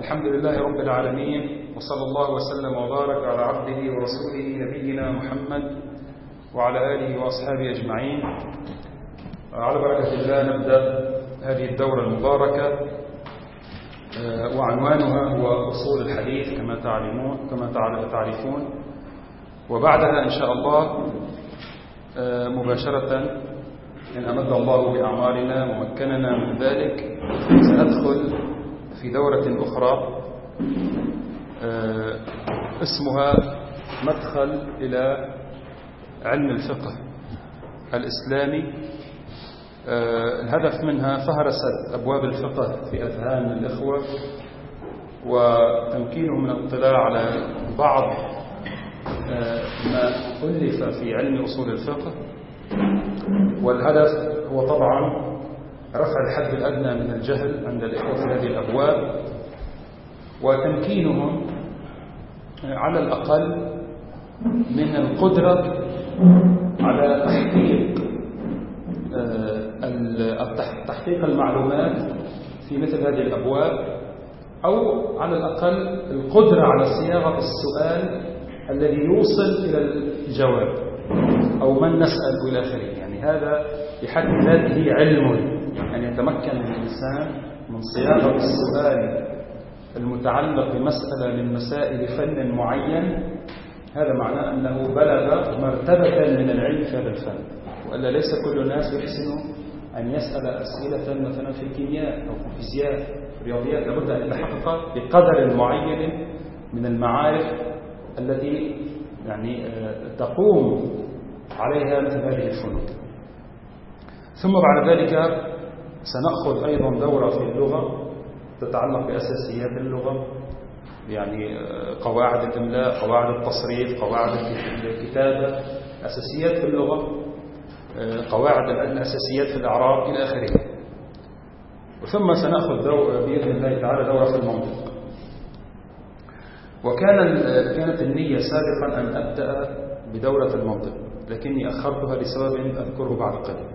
الحمد لله رب العالمين، وصلى الله وسلم وبارك على عبده ورسوله نبينا محمد وعلى آله وأصحابه أجمعين. على بركة الله نبدأ هذه الدورة المباركة، وعنوانها هو أصول الحديث كما تعرفون. وبعدها إن شاء الله مباشرة إن أمد الله بأعمالنا ومكننا من ذلك سندخل في دورة أخرى اسمها مدخل إلى علم الفقه الإسلامي. الهدف منها فهرست أبواب الفقه في أذهان الإخوة وتمكينهم من الاطلاع على بعض ما ألف في علم أصول الفقه، والهدف هو طبعا رفع الحد الأدنى من الجهل عند الإخوة في هذه الأبواب، وتمكينهم على الأقل من القدرة على تحقيق المعلومات في مثل هذه الأبواب، أو على الأقل القدرة على صياغة السؤال الذي يوصل إلى الجواب، أو من نسأل إلى آخره. يعني هذا بحد ذاته علم، أن يتمكن الإنسان من صياغة السؤال المتعلق بمسألة من مسائل فن معين. هذا معناه أنه بلغ مرتبة من العلم في هذا الفن، وإلا ليس كل الناس يحسن أن يسأل أسئلة مثلا في الكيمياء أو في الفيزياء في الرياضيات. لابد أن يتحقق بقدر معين من المعارف التي يعني تقوم عليها مثل هذه الفنون. ثم بعد ذلك سنأخذ أيضا دورة في اللغة تتعلق بأساسيات اللغة، يعني قواعد الإملاء، قواعد التصريف، قواعد الكتابة، أساسيات في اللغة، قواعد الأساسيات في الإعراب إلى آخره. ثم سنأخذ بإذن الله تعالى دورة في المنطق. كانت النية سابقا أن أبدأ بدورة المنطق، لكني أخرتها لسبب أذكره بعد قليل.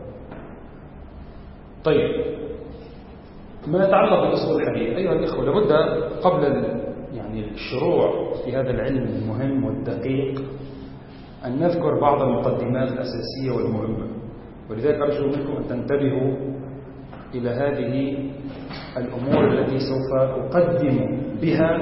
طيب، ما يتعلق بأصول الحديث أيها الإخوة، لابد قبل يعني الشروع في هذا العلم المهم والدقيق أن نذكر بعض المقدمات الأساسية والمهمة، ولذلك أرجو منكم أن تنتبهوا إلى هذه الأمور التي سوف أقدم بها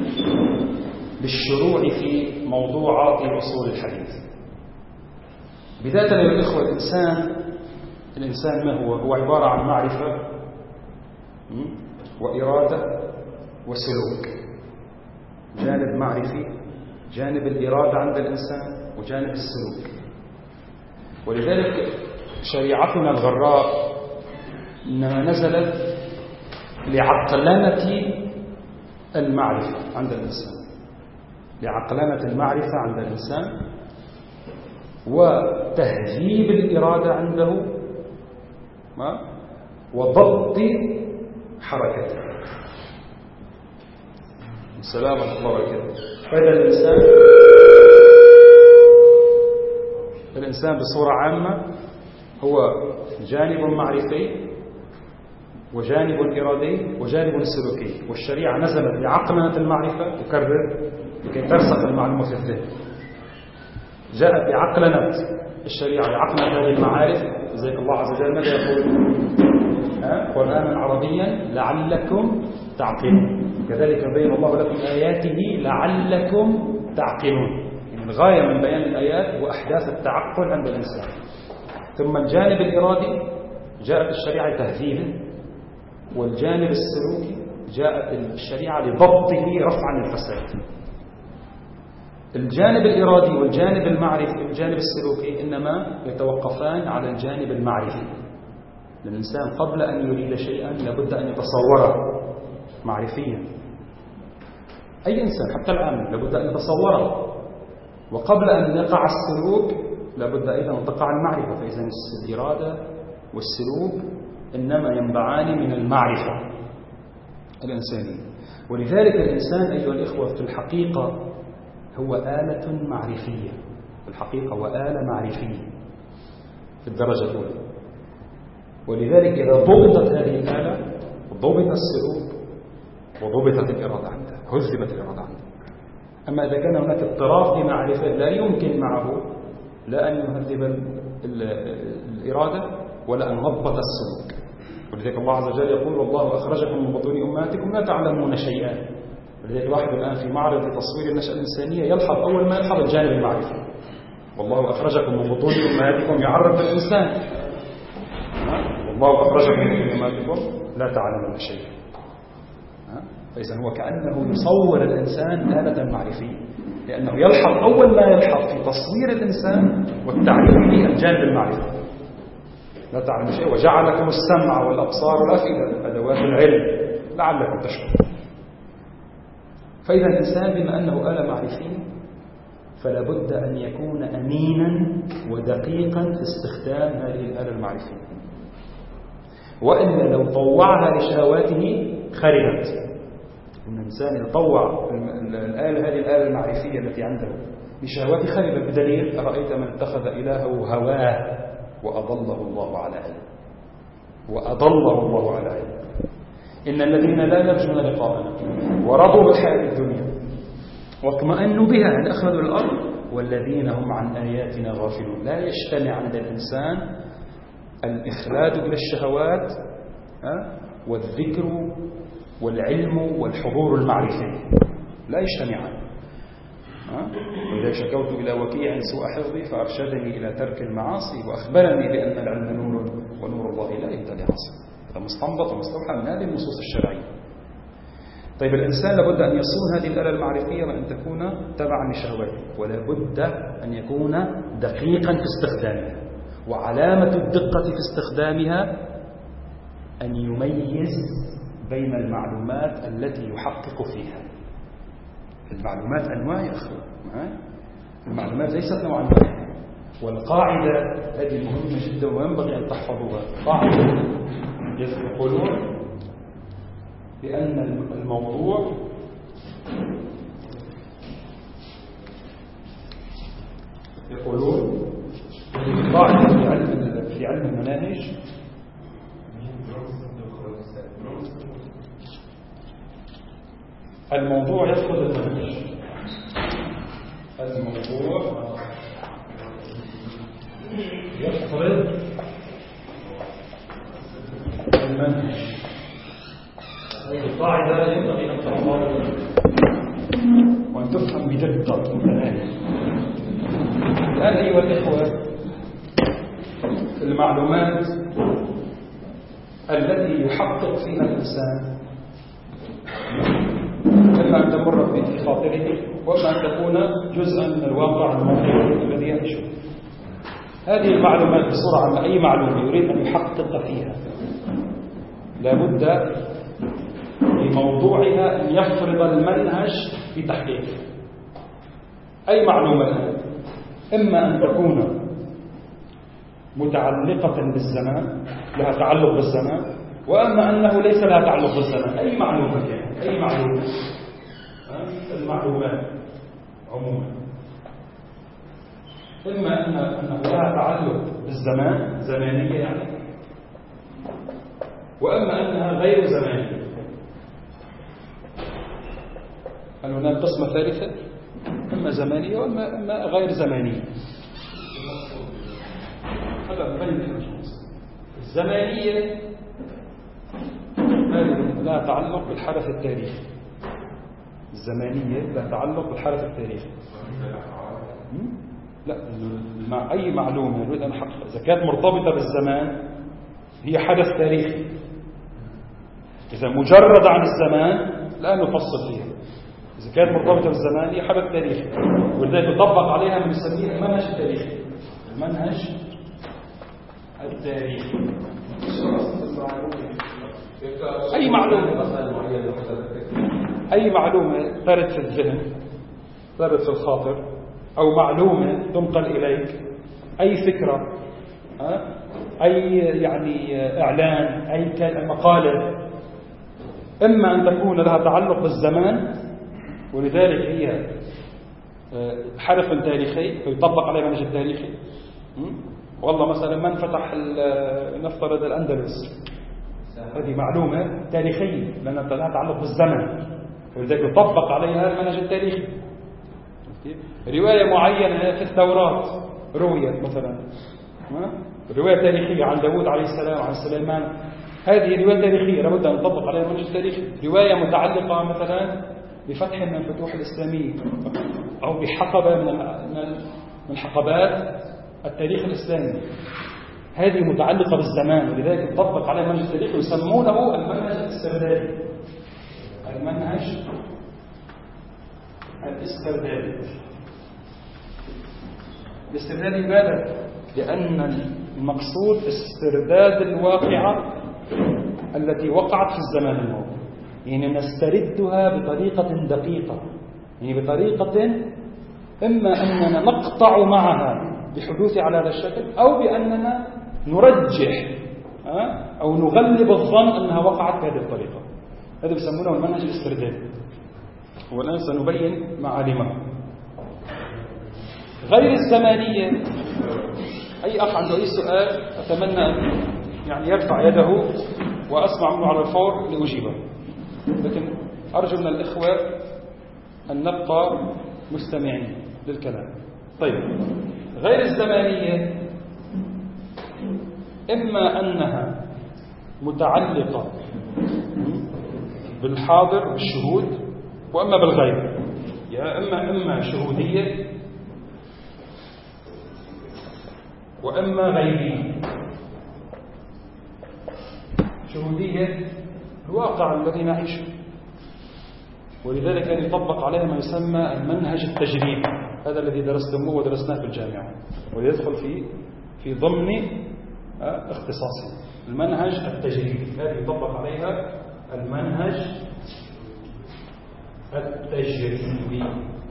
للشروع في موضوعات أصول الحديث. بداية أيها الإخوة، الإنسان ما هو؟ هو عبارة عن معرفة وإرادة وسلوك، جانب معرفي، جانب الإرادة عند الإنسان، وجانب السلوك. ولذلك شريعتنا الغراء إنما نزلت لعقلنة المعرفة عند الإنسان، لعقلنة المعرفة عند الإنسان، وتهذيب الإرادة عنده، وضبط حركته. السلام عليكم الله وبركاته. فإذا الإنسان بصورة عامة هو جانب معرفي وجانب إرادي وجانب سلوكي، والشريعة نزلت لعقلنة المعرفة، أكرر لكي ترسخ المعلومة في الذهن. جاءت بعقلنة الشريعة لعقلنة هذه المعارف، زي الله عز وجل ماذا يقول؟ قرآنا عربيا لعلكم تعقلون، كذلك بين الله لكم آياته لعلكم تعقلون. يعني الغاية من بيان الآيات هو أحداث التعقل عند الإنسان. ثم الجانب الإرادي جاءت الشريعة تهذيبا، والجانب السلوكي جاءت الشريعة لضبطه رفعا للفساد. الجانب الإرادي والجانب المعرفي والجانب السلوكي إنما يتوقفان على الجانب المعرفي. الإنسان قبل أن يريد شيئا لابد أن يتصوره معرفيا. أي إنسان حتى العامل لابد أن يتصوره، وقبل أن يقع السلوك لابد أيضا أن تقع المعرفة. فإذا الإرادة والسلوك إنما ينبعان من المعرفة الإنسانية. ولذلك الإنسان أيها الإخوة في الحقيقة هو آلة معرفية، في الحقيقة هو آلة معرفية في الدرجة الأولى. ولذلك إذا ضبطت هذه الآلة ضبط السلوك وضبطت الإرادة عنده، هذبت الإرادة عنده. أما إذا كان هناك اضطراب في معرفة لا يمكن معه لا أن يهذب الإرادة ولا أن يضبط السلوك. ولذلك الله عز وجل يقول والله أخرجكم من بطون أمهاتكم لا تعلمون شيئا. ولذلك الواحد الآن في معرض تصوير النشأة الإنسانية يلحظ أول ما يلحظ الجانب المعرفي. والله أخرجكم من بطون أمهاتكم يعرف الإنسان، والله أخرجكم من بطون أمهاتكم لا تعلمون شيئا. فإذا هو كأنه يصور الإنسان آلة معرفية، لأنه يلحظ أول ما يلحظ في تصوير الإنسان والتعريف به الجانب المعرفي. لا تعلم شيء وجعلكم السمع والأبصار والأفئدة أدوات العلم لعلكم تشكرون. فإذا الإنسان بما أنه آلة معرفية فلا بد أن يكون أمينا ودقيقا في استخدام هذه الآلة المعرفية، وإلا لو طوعها لشهواته خربت. الإنسان يطوع هذه الآلة المعرفية التي عنده بشهواته خربت. بدليل أرأيت من اتخذ إلهه هواه وأضله الله على علم. إن الذين لا يرجون لقاءنا ورضوا بالحياة الدنيا واطمأنوا بها أن أخذوا الأرض والذين هم عن آياتنا غافلون. لا يجتمع عند الإنسان الإخلاد إلى الشهوات والذكر والعلم والحضور المعرفي، لا يجتمعان. وإذا شكوت إلى وكيع سوء حفظي فأرشدني إلى ترك المعاصي وأخبرني بأن العلم نور ونور الله لا يهتدي عاصي. فمستنبط ومستوحى من هذه النصوص الشرعية. طيب الإنسان لابد أن يصون هذه الآلة المعرفية وأن تكون تبعا لشهواته، ولا بد أن يكون دقيقا في استخدامها. وعلامة الدقة في استخدامها أن يميز بين المعلومات التي يحقق فيها. المعلومات أنواع يا أخوة، المعلومات ليست نوعا واحدا. والقاعدة هذه مهمة جدا وينبغي أن تحفظوها. قاعدة يقولون بأن الموضوع يقولون قاعدة في علم المناهج الموضوع يفقد المنهج. الموضوع يفقد المنهج. هذه القاعدة ينبغي أن تفهم وأن تفهم بدقة المناهج. الآن أيها الإخوة، المعلومات التي يحقق فيها الإنسان إما أن تمر في خاطره وإما أن تكون جزءا من الواقع الموضوعي الذي يعيشه. هذه المعلومات بصورة عامة، أي معلومة يريد أن يحقق فيها لابد لموضوعها أن يفرض المنهج في تحقيقه. أي معلومة إما أن تكون متعلقة بالزمان، لها تعلق بالزمان، وأما أنه ليس لها تعلق بالزمان. أي معلومة يعني أي معلومة، المعلومات عموما إما أنه لها تعلق بالزمان، زمانية يعني، وأما أنها غير زمانية. هل هناك قسمة ثالثة؟ إما زمانية وإما غير زمانية. هذا بين الزمانية لا تعلق بالحدث التاريخي. الزمانية لا تعلق بالحدث التاريخي. لا، مع أي معلومة نريد أن نحققها إذا كانت مرتبطة بالزمان هي حدث تاريخي. إذا مجرد عن الزمان لا نفصل فيها. إذا كانت مرتبطة بالزمان هي حدث تاريخي، ولذلك يطبق عليها ما نسميه المنهج التاريخي. المنهج التاريخي أي معلومة ترد في الذهن، ترد في الخاطر، أو معلومة تنقل إليك، أي فكرة، أي يعني إعلان، أي مقالة، إما أن تكون لها تعلق بالزمان ولذلك هي حرف تاريخي فيطبق عليه المنهج التاريخي. والله مثلا من فتح نفترض الأندلس هذه معلومة تاريخية لأنها لها تعلق بالزمن، ولذلك يطبق عليها المنهج التاريخي. رواية معينة في التوراة رويت مثلا، رواية تاريخية عن داود عليه السلام عن سليمان، هذه رواية تاريخية لابد أن نطبق عليها المنهج التاريخي. رواية متعلقة مثلا بفتح من الفتوح الإسلامية أو بحقبة من حقبات التاريخ الإسلامي، هذه متعلقة بالزمان، ولذلك يطبق عليها المنهج التاريخي يسمونه المنهج الاستردادي. المنهج الاستردادي. الاستردادي لماذا؟ لأن المقصود استرداد الواقعة التي وقعت في الزمان الماضي، يعني نستردها بطريقة دقيقة، يعني بطريقة إما أننا نقطع معها بحدوث على هذا الشكل، أو بأننا نرجح أو نغلب الظن أنها وقعت بهذه الطريقة. هذا يسمونه المنهج الاستردادي، والآن سنبين معالمه. غير الزمانية، أي أخ عنده أي سؤال أتمنى أن يعني يرفع يده وأسمع منه على الفور لأجيبه، لكن أرجو من الإخوة أن نبقى مستمعين للكلام. طيب، غير الزمانية إما أنها متعلقة بالحاضر بالشهود، وأما بالغيب، يا إما شهودية وإما غيبية. شهودية الواقع الذي نعيشه، ولذلك أن يطبق عليها ما يسمى المنهج التجريبي، هذا الذي درستموه ودرسناه في الجامعة، ويدخل في ضمن اختصاصه المنهج التجريبي. هذه يطبق عليها المنهج التجريبي.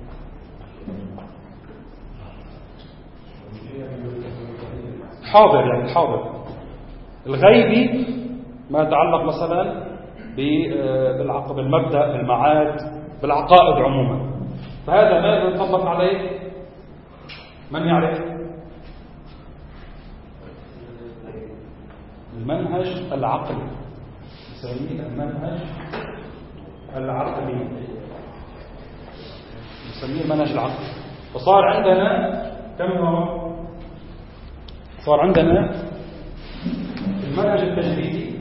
حاضر يعني الحاضر. الغيبي ما يتعلق مثلا بالمبدأ، بالمعاد، بالعقائد عموما، فهذا ما يطبق عليه من يعرف؟ المنهج العقلي، نسميه المنهج العقلي، نسميه المنهج العقلي. وصار عندنا كم نوع؟ صار عندنا المنهج التجريدي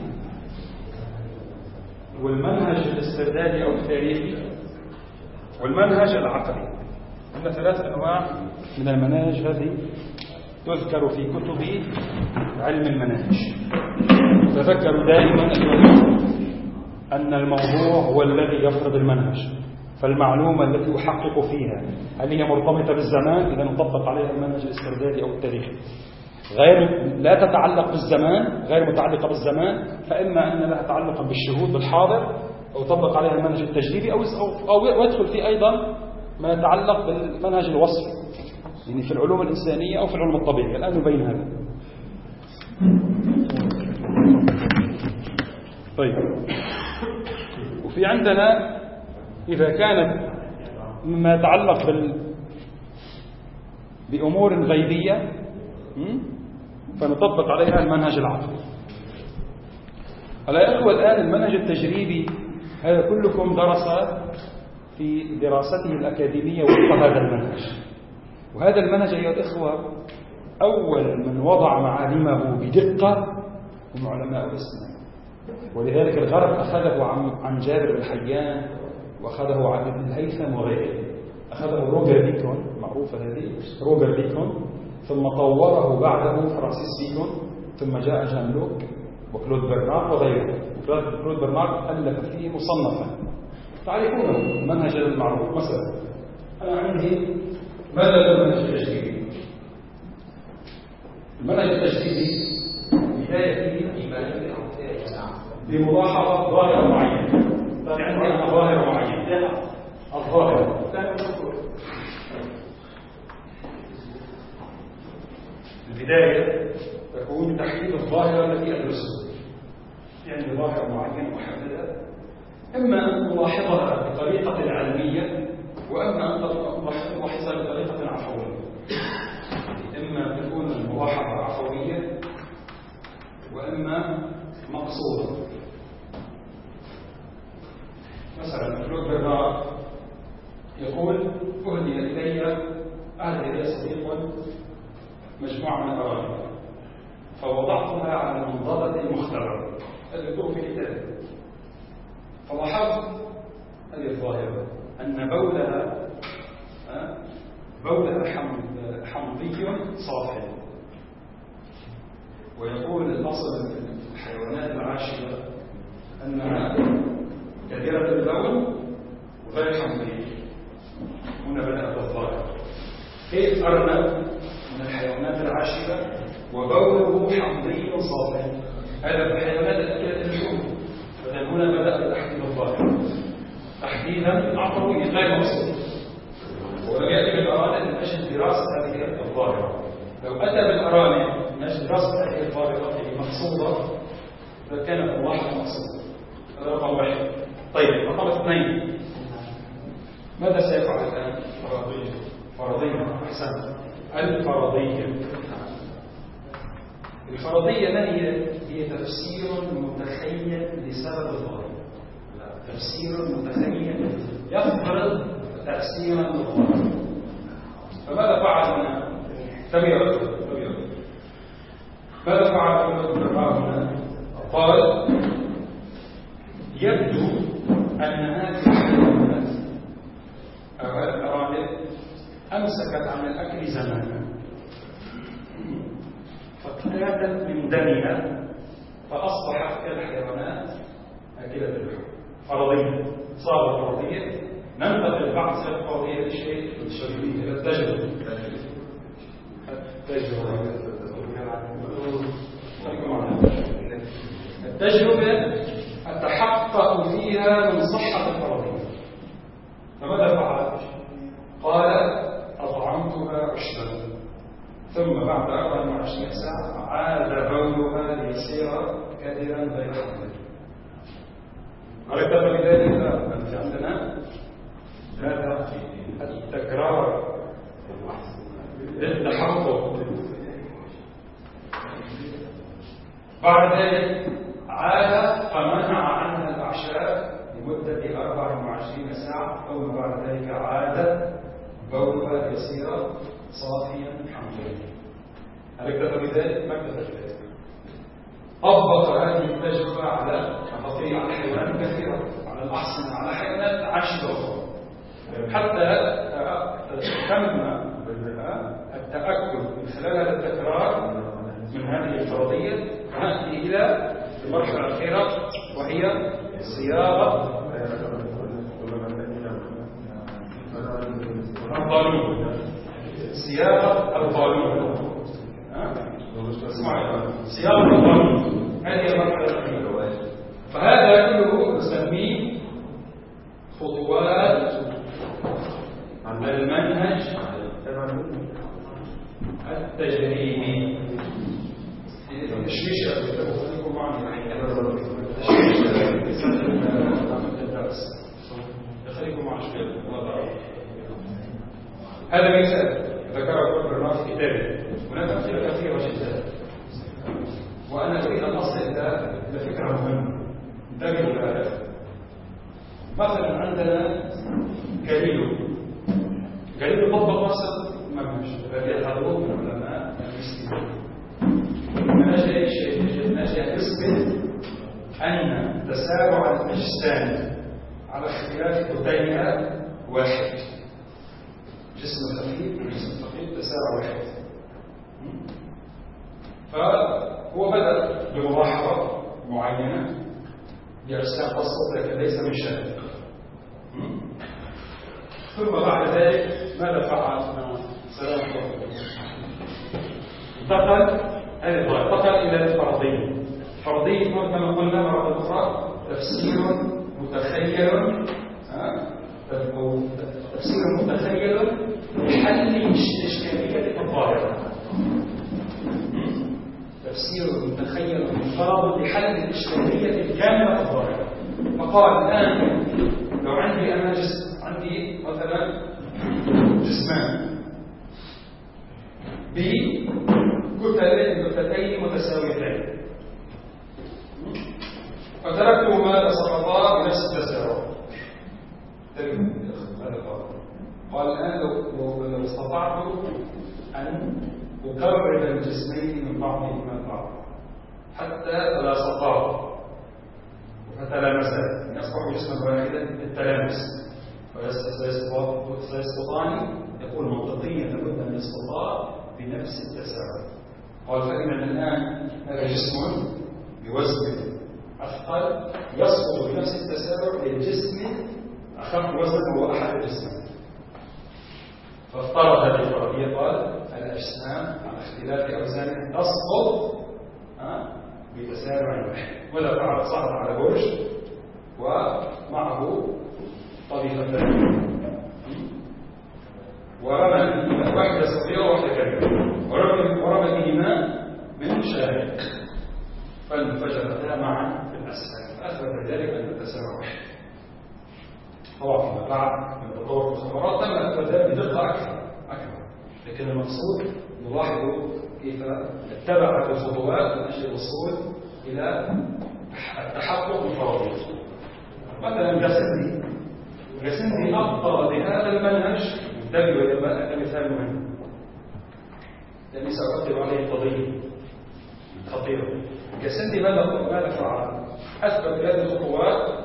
والمنهج الاستردادي أو التاريخي والمنهج العقلي. عندنا 3 أنواع من المناهج هذه تذكر في كتب علم المناهج. تذكروا دائما أن الموضوع هو الذي يفرض المنهج، فالمعلومة التي أحقق فيها هل هي مرتبطة بالزمان؟ إذا نطبق عليها المنهج الاستردادي أو التاريخي. غير لا تتعلق بالزمان، غير متعلقة بالزمان، فإما أن لها تعلقا بالشهود بالحاضر أو يطبق عليها المنهج التجريبي أو يدخل فيه أيضا ما يتعلق بالمنهج الوصفي، يعني في العلوم الإنسانية أو في العلوم الطبيعية. الآن نبين هذا. طيب، وفي عندنا إذا كانت مما يتعلق بأمور غيبية فنطبق عليها المنهج العقلي. هلا يا أخوة، الآن المنهج التجريبي هذا كلكم درس في دراسته الأكاديمية وفق هذا المنهج، وهذا المنهج أيها الأخوة أول من وضع معالمه بدقة هم علماء الإسلام، ولذلك الغرب أخذه عن جابر بن حيان، وأخذه عن ابن الهيثم وغيره. أخذه روجر بيكون، معروفة هذه روجر بيكون، ثم طوره بعده فرانسيس بيكون، ثم جاء جان لوك وكلود برنارد وغيره. كلود برنارد ألف فيه مصنفا تعرفونه، المنهج المعروف. مثلا أنا عندي ماذا المنهج التجريبي؟ المنهج التجريبي بداية بملاحظة ظاهرة معينة. طيب عندنا ظاهرة معينة، الظاهرة البداية تكون تحديد الظاهرة التي أدرسها، يعني ظاهرة معينة محددة، إما أن نلاحظها بطريقة علمية، وإما أن نلاحظها بطريقة عفوية. إما تكون الملاحظة عفوية وإما مقصودة. يقول أهدي إلي صديق مجموعة من الأراضي فوضعتها على منضدة مختبرة أذكر في كتابه، فلاحظت هذه الظاهرة أن بولها حمضي صافي. ويقول الأصل في الحيوانات العاشرة أنها كثيرة البول وغير حمضية. هنا بدأت الظاهرة. كيف أرنب من الحيوانات العاشرة وبوله حمضي صافي؟ هذا في الحيوانات الأكلة اللحوم. هنا بدأ تحديد الظاهرة تحديدا عفوي غير مقصود، ولم يأتي بالأرانب من أجل دراسة هذه الظاهرة. لو أتى بالأرانب من أجل دراسة هذه الظاهرة المقصودة لكانت الملاحظة مقصودة. هذا رقم واحد. طيب رقم اثنين، ماذا سيفعل الآن؟ فرضية. أحسن. الفرضية ما هي تفسير متخيل لسبب الظاهرة. تفسير متخيل يفرض تفسيرا للظاهرة. فماذا فعل هنا؟ ماذا فعل هنا؟ قال يبدو أن هذه الحيوانات أو هذه الأرانب أمسكت عن الأكل زمانا فاقتاتت من دمها فأصبحت كالحيوانات أكلة اللحوم. فرضية صارت فرضية. ننتقل بعد صارت فرضية لشيء إلى التجربة. التجربة أتحقق فيها من صحة الفرضية. فماذا فعلت؟ قال أطعمتها عشبا ثم بعد 24 ساعة عاد بولها ليصير كثيرا غير حمضي. أردت بذلك أن عندنا هذا التكرار للتحقق. بعد ذلك عاد فمنع عنها الأعشاب لمدة 24 ساعة ثم بعد ذلك عاد بولها يصير صافيا حمضيا. هل اكتفى بذلك؟ ما اكتفى بذلك. طبق هذه التجربة على حيوانات كثيرة، على الأحصنة، على حيوانات عشرة، حتى تم التأكد من خلال هذا التكرار من هذه الفرضية. نأتي إلى المرحلة الأخيرة وهي صياغة القانون. صياغة القانون. صياغة القانون هذه المرحلة الأخيرة. فهذا كله نسميه خطوات المنهج التجريبي. التشويش خليكم معنا خليكم معنا هذا مثال ذكره برنامج في كتابه. هناك أمثلة كثيرة جدا وأنا أريد أن أصل إلى فكرة مهمة. انتبهوا لهذا. مثلا عندنا جليل طبق نفس المنهج الذي يحضره من علماء المسلمين. المنهج يثبت أن تسارع الأجسام على اختلاف كتيها واحد. جسم خفيف وجسم ثقيل تسارع واحد. فهو بدأ بملاحظة معينة لأجسام بسيطة لكن ليس من شأن. ثم بعد ذلك ماذا فعل؟ انتقل إلى الفرضية. الفرضية كما قلنا مرة أخرى تفسير متخيل لحل إشكالية الظاهرة. تفسير متخيل منفرد لحل الإشكالية الكاملة الظاهرة. فقال الآن لو عندي مثلا جسمان بكتلتين متساويتين فتركتهما تساقطا بنفس التسارع. قال الآن لو استطعت أن أقرب الجسمين من بعضهما البعض حتى لا صفار فتلامسا يصبح جسما واحدا بالتلامس فيسقطان. يقول منطقيا لابد أن يسقطا بنفس التساوي. قال فإن الآن هذا جسم بوزن أثقل يسقط بنفس التساوي للجسم أخف وزنا هو أحد الجسمين. فافترض هذه الفرضية قال الأجسام على اختلاف أوزانها تسقط بتسارع واحد. ولا فعل صعد على برج ومعه طريقتين ورمى واحدة صغيرة وواحدة كبيرة ورمى بهما من شارع فانفجرتا معا في الأسفل فأثبت ذلك أن التسارع واحد. طبعا فيما بعد من تطور الخبرات تم أثبت ذلك بدقة أكثر لكن المقصود نلاحظ كيف اتبعت الخطوات من أجل الوصول إلى التحقق بالفرضية. مثلا جاسندي أبطل بهذا المنهج ده مثال مهم لأني سأرتب عليه قضية خطيرة. جاسندي ماذا فعل؟ أثبت بهذه الخطوات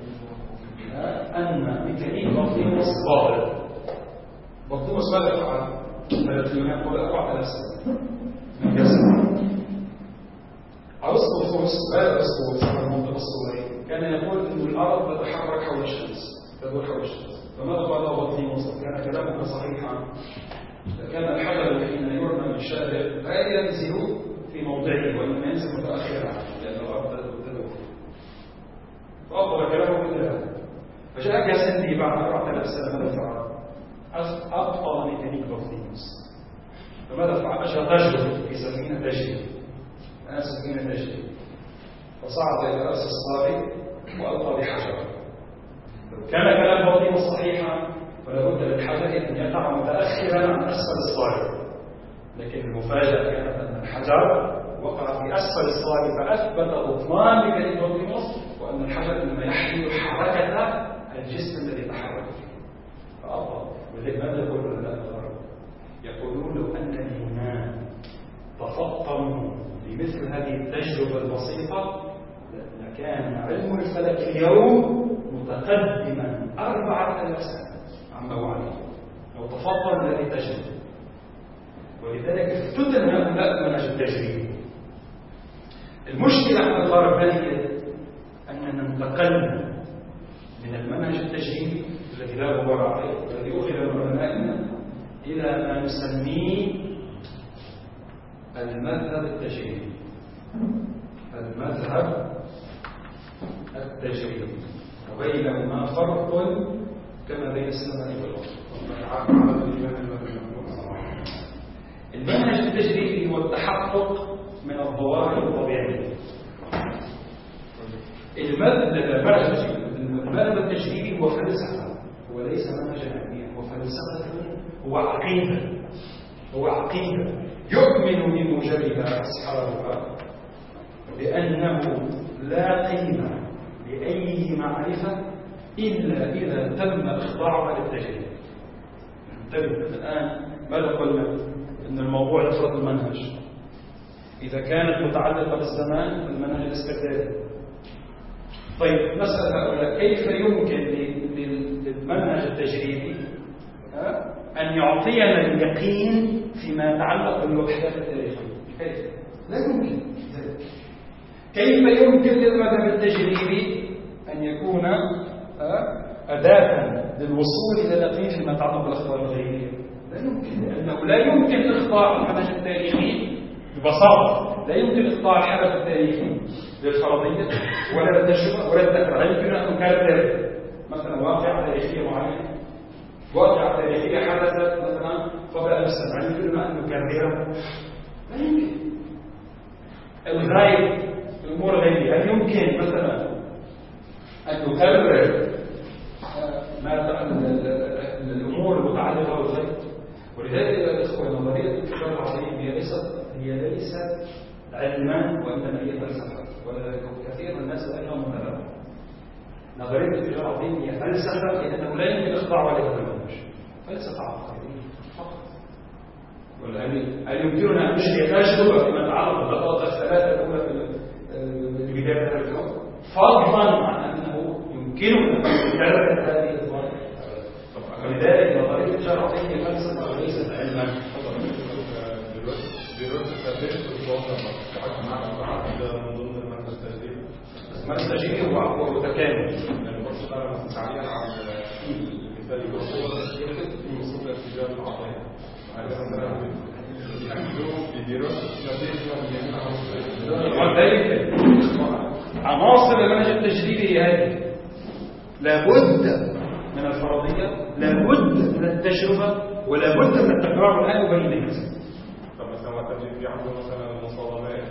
أن ميكانيك بطيموس باطل. بطيموس ماذا فعل؟ اليونان قبل 4000 سنة من جاسندي. أرسطوطس ماذا أرسطوطس على المنطق الصوري؟ كان يقول أن الأرض تتحرك حول الشمس تدور حول الشمس. فماذا قال بطيموس؟ كان كلامه صحيحا. كان الحجر حين يرمى من الشارع لا ينزل في موضعه وإنما ينزل متأخرا لأن الأرض تدور. فأفضل كلامه مثل هذا. فجاء جاسندي بعد 4000 سنة ماذا فعل؟ أبطل ميكانيك بطيموس. فماذا فعل؟ أجرى تجربة يسميها تجريب. أنا سميها تجريب. فصعد إلى رأس الصاغ وألقى بحجر. كان كلام بطيموس صحيحا فلا بد للحجر أن يقع متأخرا عن أسفل الصاغ. لكن المفاجأة كانت أن الحجر وقع في أسفل الصاغ فأثبت بطلان ميكانيك بطيموس وأن الحجر إنما يحمل حركة الجسم الذي تحرك فيه. فأبطل. ولذلك ماذا يقول العلماء الغرب؟ يقولون لو أن اليونان تفطنوا لمثل هذه التجربة البسيطة لكان علم الفلك اليوم متقدما 4000 سنة عما هو عليه لو تفطن هذه التجربة. ولذلك افتتن هؤلاء المنهج التجريبي. المشكلة عند الغرب هي أننا انتقلنا من المنهج التجريبي الذي لا غبار عليه والذي أخذ من علمائنا إلى ما نسميه المذهب التجريبي. المذهب التجريبي وبينهما فرق كما بين السماء والأرض. المنهج التجريبي هو التحقق من الظواهر الطبيعية. المذهب التجريبي هو فلسفة، هو ليس منهجا علميا، هو فلسفة، هو عقيدة يؤمن بموجبها أصحابها بأنه لا قيمة لأي معرفة إلا إذا تم إخضاعها للتجريب. الآن ماذا قلنا؟ إن الموضوع يفرض المنهج. إذا كانت متعلقة بالزمان فالمنهج الاستبدادي. طيب نسأل هؤلاء كيف يمكن للمنهج التجريبي أن يعطينا اليقين فيما يتعلق بالوحدات التاريخية؟ كيف؟ لا يمكن ذلك. كيف يمكن للمذهب التجريبي أن يكون أداة للوصول إلى اليقين فيما يتعلق بالأخبار الغيبية؟ لا يمكن، لأنه لا يمكن إخضاع المنهج التاريخي ببساطة. لا يمكن إخضاع الحدث التاريخي للفرضية ولا للتجربة ولا للتكرار. لا يمكن أن نكرر مثلا واقعة تاريخية معينة، واقعة تاريخية حدثت مثلا قبل 1000 سنة، هل يمكن أن نكررها؟ لا يمكن. الغيب، الأمور الغيبية، هل يمكن مثلا أن نكرر الأمور المتعلقة بالغيب؟ ولذلك يا إخوة نظرية الكتاب العظيم هي ليست علما وإنما هي فلسفة، ولذلك كثير من الناس لا يفهمون هذا. نظرية الانفجار العظيم هي فلسفة لأنه لا يمكن إخضاع لها المنهج، فلسفة عقلية فقط. هل يمكننا أن نشري تجربة فيما يتعلق بالخطوات الثلاثة الأولى في بداية هذا الكون، فضلا عن أنه يمكننا مجرد هذه الظاهرة؟ ولذلك نظرية الانفجار العظيم هي فلسفة وليست علما. ما التجريب هو تكامل تعليقا على المثال اللي هو يمكن وصول الاتجاه العطاء على مثلا عناصر المنهج التجريبي هذه لابد من الفرضية، لابد من التجربة، ولابد من التكرار الآن وبين نفسه. طب مثلا التجريبي عنده مثلا المصادمات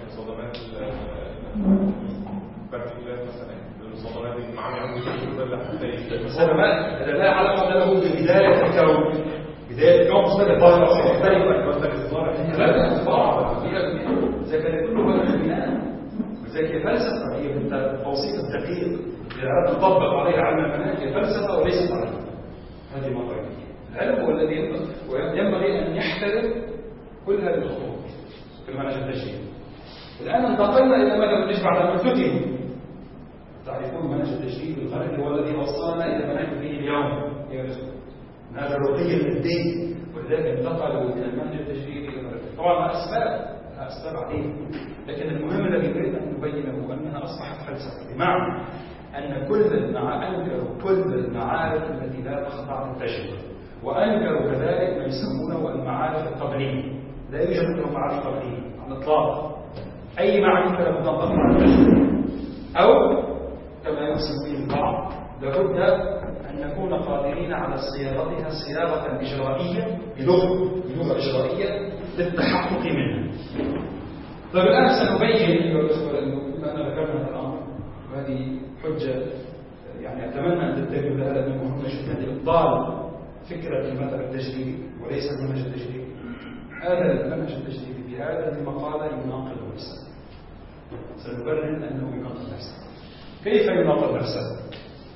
بارتيكولات مثلا المصادمات دي معنى عنده التجربة اللي حتى المصادمات هذا لا علاقة له ببداية الكون. بداية الكون مصدر ظاهرة مختلفة مصدر الظاهرة ثلاثة بعض إذا كان كله بلد بناء وذلك فلسفة هي بالتوصيف الدقيق إذا أردت تطبق عليها علم المنهج هي فلسفة وليست علم. هذه مطلقة العلم هو الذي ينبغي أن يحترم كل هذه الخطوط في المنهج التجريبي. الآن انتقلنا إلى ماذا نجمع على مكتوبين. تعرفون المنهج التجريبي الغربي هو الذي وصلنا إلى ما نحن فيه اليوم من هذا الرقي المادي، ولذلك انتقلوا إلى المنهج التجريبي الغربي. طبعا أسباب عديدة، لكن المهم الذي نريد أن نبينه أنها أصبحت فلسفة، بمعنى أن أنكروا كل المعارف التي لا تخضع للتجربة، وأنكروا كذلك ما يسمونه المعارف القبلية. لا يوجد منهم معارف قبلية على الإطلاق. أي معرفة لابد أن تخضع للتجربة، أو كما يسميه البعض لابد أن نكون قادرين على صياغتها صياغة إجرائية بلغة إجرائية للتحقق منها. طيب الآن سنبين أيها الأخوة بما أننا ذكرنا هذا الأمر، وهذه حجة يعني أتمنى أن تنتبهوا لها لأنه مهم جدا لإبطال فكرة المذهب التجريبي وليس المنهج التجريبي. هذا المنهج التجريبي بهذه المقالة يناقض نفسه. سنبرهن أنه يناقض نفسه. كيف يناقض نفسه؟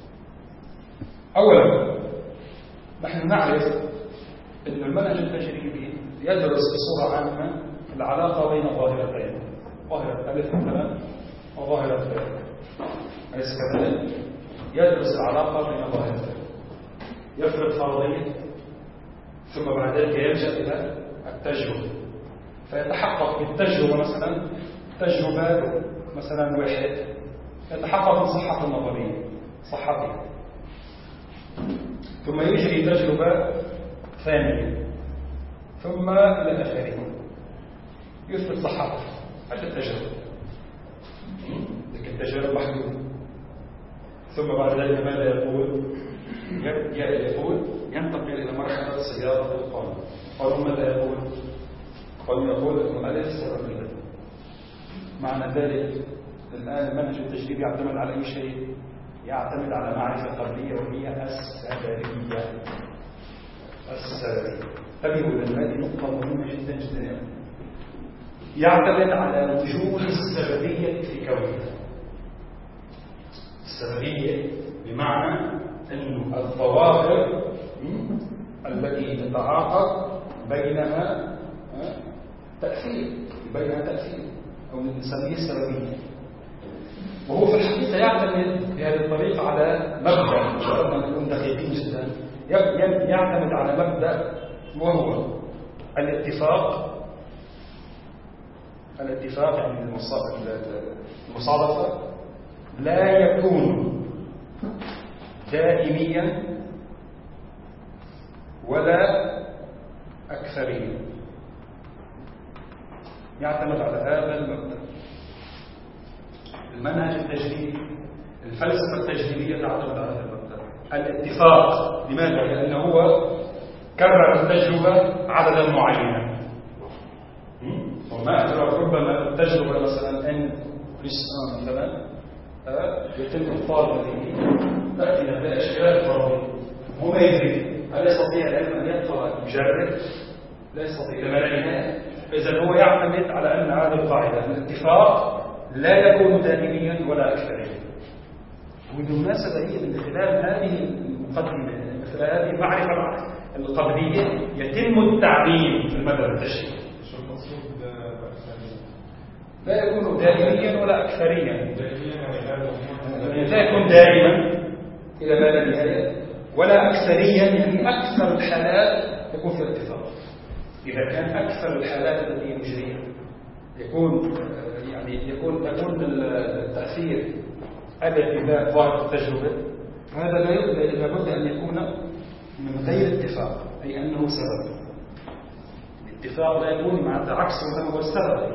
أولا نحن نعرف أن المنهج التجريبي يدرس بصورة عامة العلاقة بين ظاهرتين، ظاهرة ألف مثلا وظاهرة باء، أليس كذلك؟ يدرس العلاقة بين ظاهرتين، يفرض فرضية ثم بعد ذلك يلجأ إلى التجربة، فيتحقق بالتجربة مثلا تجربة مثلا واحد يتحقق من صحة النظرية صحتها، ثم يجري تجربة ثانية ثم إلى آخره يثبت صحته. هذه التجربة، لكن التجارب محدودة. ثم بعد ذلك ماذا يقول؟ يقول ينتقل إلى مرحلة صياغة القانون. قانون ماذا يقول؟ قانون يقول أنه ألف سببية. معنى ذلك الآن المنهج التجريبي يعتمد على أي شيء؟ يعتمد على معرفة قبلية وهي السببية. انتبهوا لأن هذه نقطة مهمة جدا جدا. يعتمد على وجود السببية في كونها. السببية بمعنى أن الظواهر التي تتعاقب بينها تأثير، أو نسميه السببية. وهو في الحقيقة يعتمد بهذه الطريقة على مبدأ، إن شاء الله نكون دقيقين جدا، يعتمد على مبدأ وهو الاتفاق يعني المصادفة لا يكون دائميا ولا أكثريا. يعتمد على هذا المبدأ. المنهج التجريبي، الفلسفة التجريبية تعتمد على هذا المبدأ الاتفاق. لماذا؟ لأنه هو كرر التجربة عددا معينا، وما أدرك ربما التجربة مثلا أن مثلا يتم إبطال هذه تأتي لها أشكال فرضية، هو ما يدري هل يستطيع العلم أن يطلع مجرد؟ لا يستطيع لما لا نهاية. إذا هو يعتمد على أن هذه القاعدة الاتفاق لا يكون دائميا ولا أكثريا. وبالمناسبة هي من خلال هذه المقدمة، من خلال هذه المعرفة القبلية يتم التعميم في المذهب التشريعي. لا يكون دائميا ولا أكثريا، لا يكون دائما إلى ما لا نهاية، ولا أكثريا يعني أكثر الحالات يكون في الاتفاق. إذا كان أكثر الحالات التي يجريها يكون التأثير أدى ظاهر التجربة، هذا لابد أن يكون من غير اتفاق، أي أنه سبب. الاتفاق لا يكون مع عكسه هو السبب.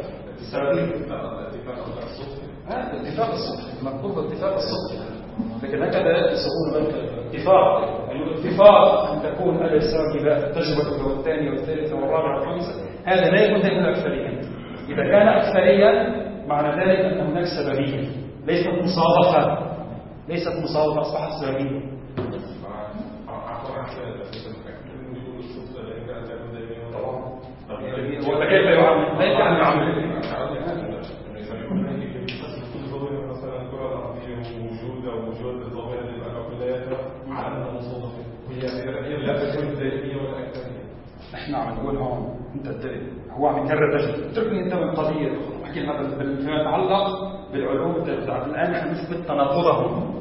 الاتفاق الصدفي مطلوب الاتفاق الصدفي، لكن هكذا يصورون اتفاق، يعني الاتفاق أن تكون السبب التجربة والثانية والثالثة والرابعة والخامسة، هذا لا يكون دائما أكثريا. إذا كان أكثريا معنى ذلك أن هناك سببية، ليست مصادفة أصبحت سببية. وكيف يعمل؟ لا يمكن أن يعمل. نحن عم نقول هون انت هو عم يكرر رجل، اتركني انت من القضيه احكي هذا فيما يتعلق بالعلوم الان نحن نثبت تناقضهم.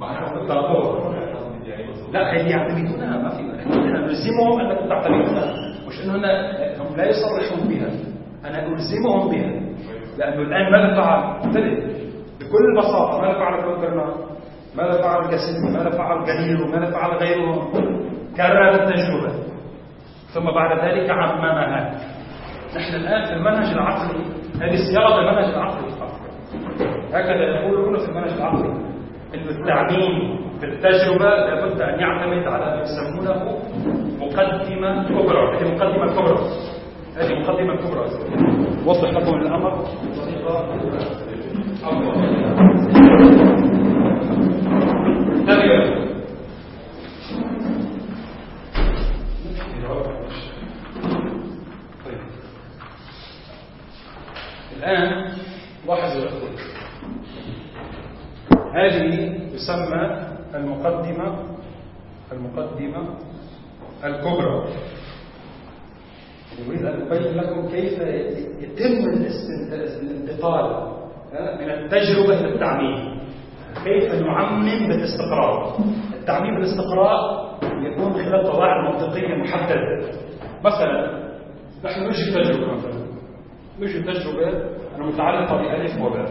لا هي يعتمدونها، ما في نحن نلزمهم انكم تعتمدونها، مش انه هم لا يصرحون بها، انا الزمهم بها. لانه الان ماذا فعل؟ بكل بساطه ماذا فعل كوبرنا؟ ماذا فعل جاسم؟ ماذا فعل جاليليو؟ ماذا فعل غيرهم؟ كرر التجربه ثم بعد ذلك عممها. نحن الآن في المنهج العقلي، هذه صياغة المنهج العقلي، هكذا يقولون في المنهج العقلي أن التعميم في التجربة لابد أن يعتمد على ما يسمونه مقدمة كبرى. هذه مقدمة كبرى. وضح لكم الأمر بطريقة أفضل. الآن لاحظوا هذه تسمى المقدمة الكبرى. أريد أن أبين لكم كيف يتم الانتقال من التجربة إلى التعميم، كيف نعمم بالاستقراء. التعميم بالاستقراء يكون خلال قواعد منطقية محددة. مثلا نحن نجد تجربة المتعلقة بألف وباء،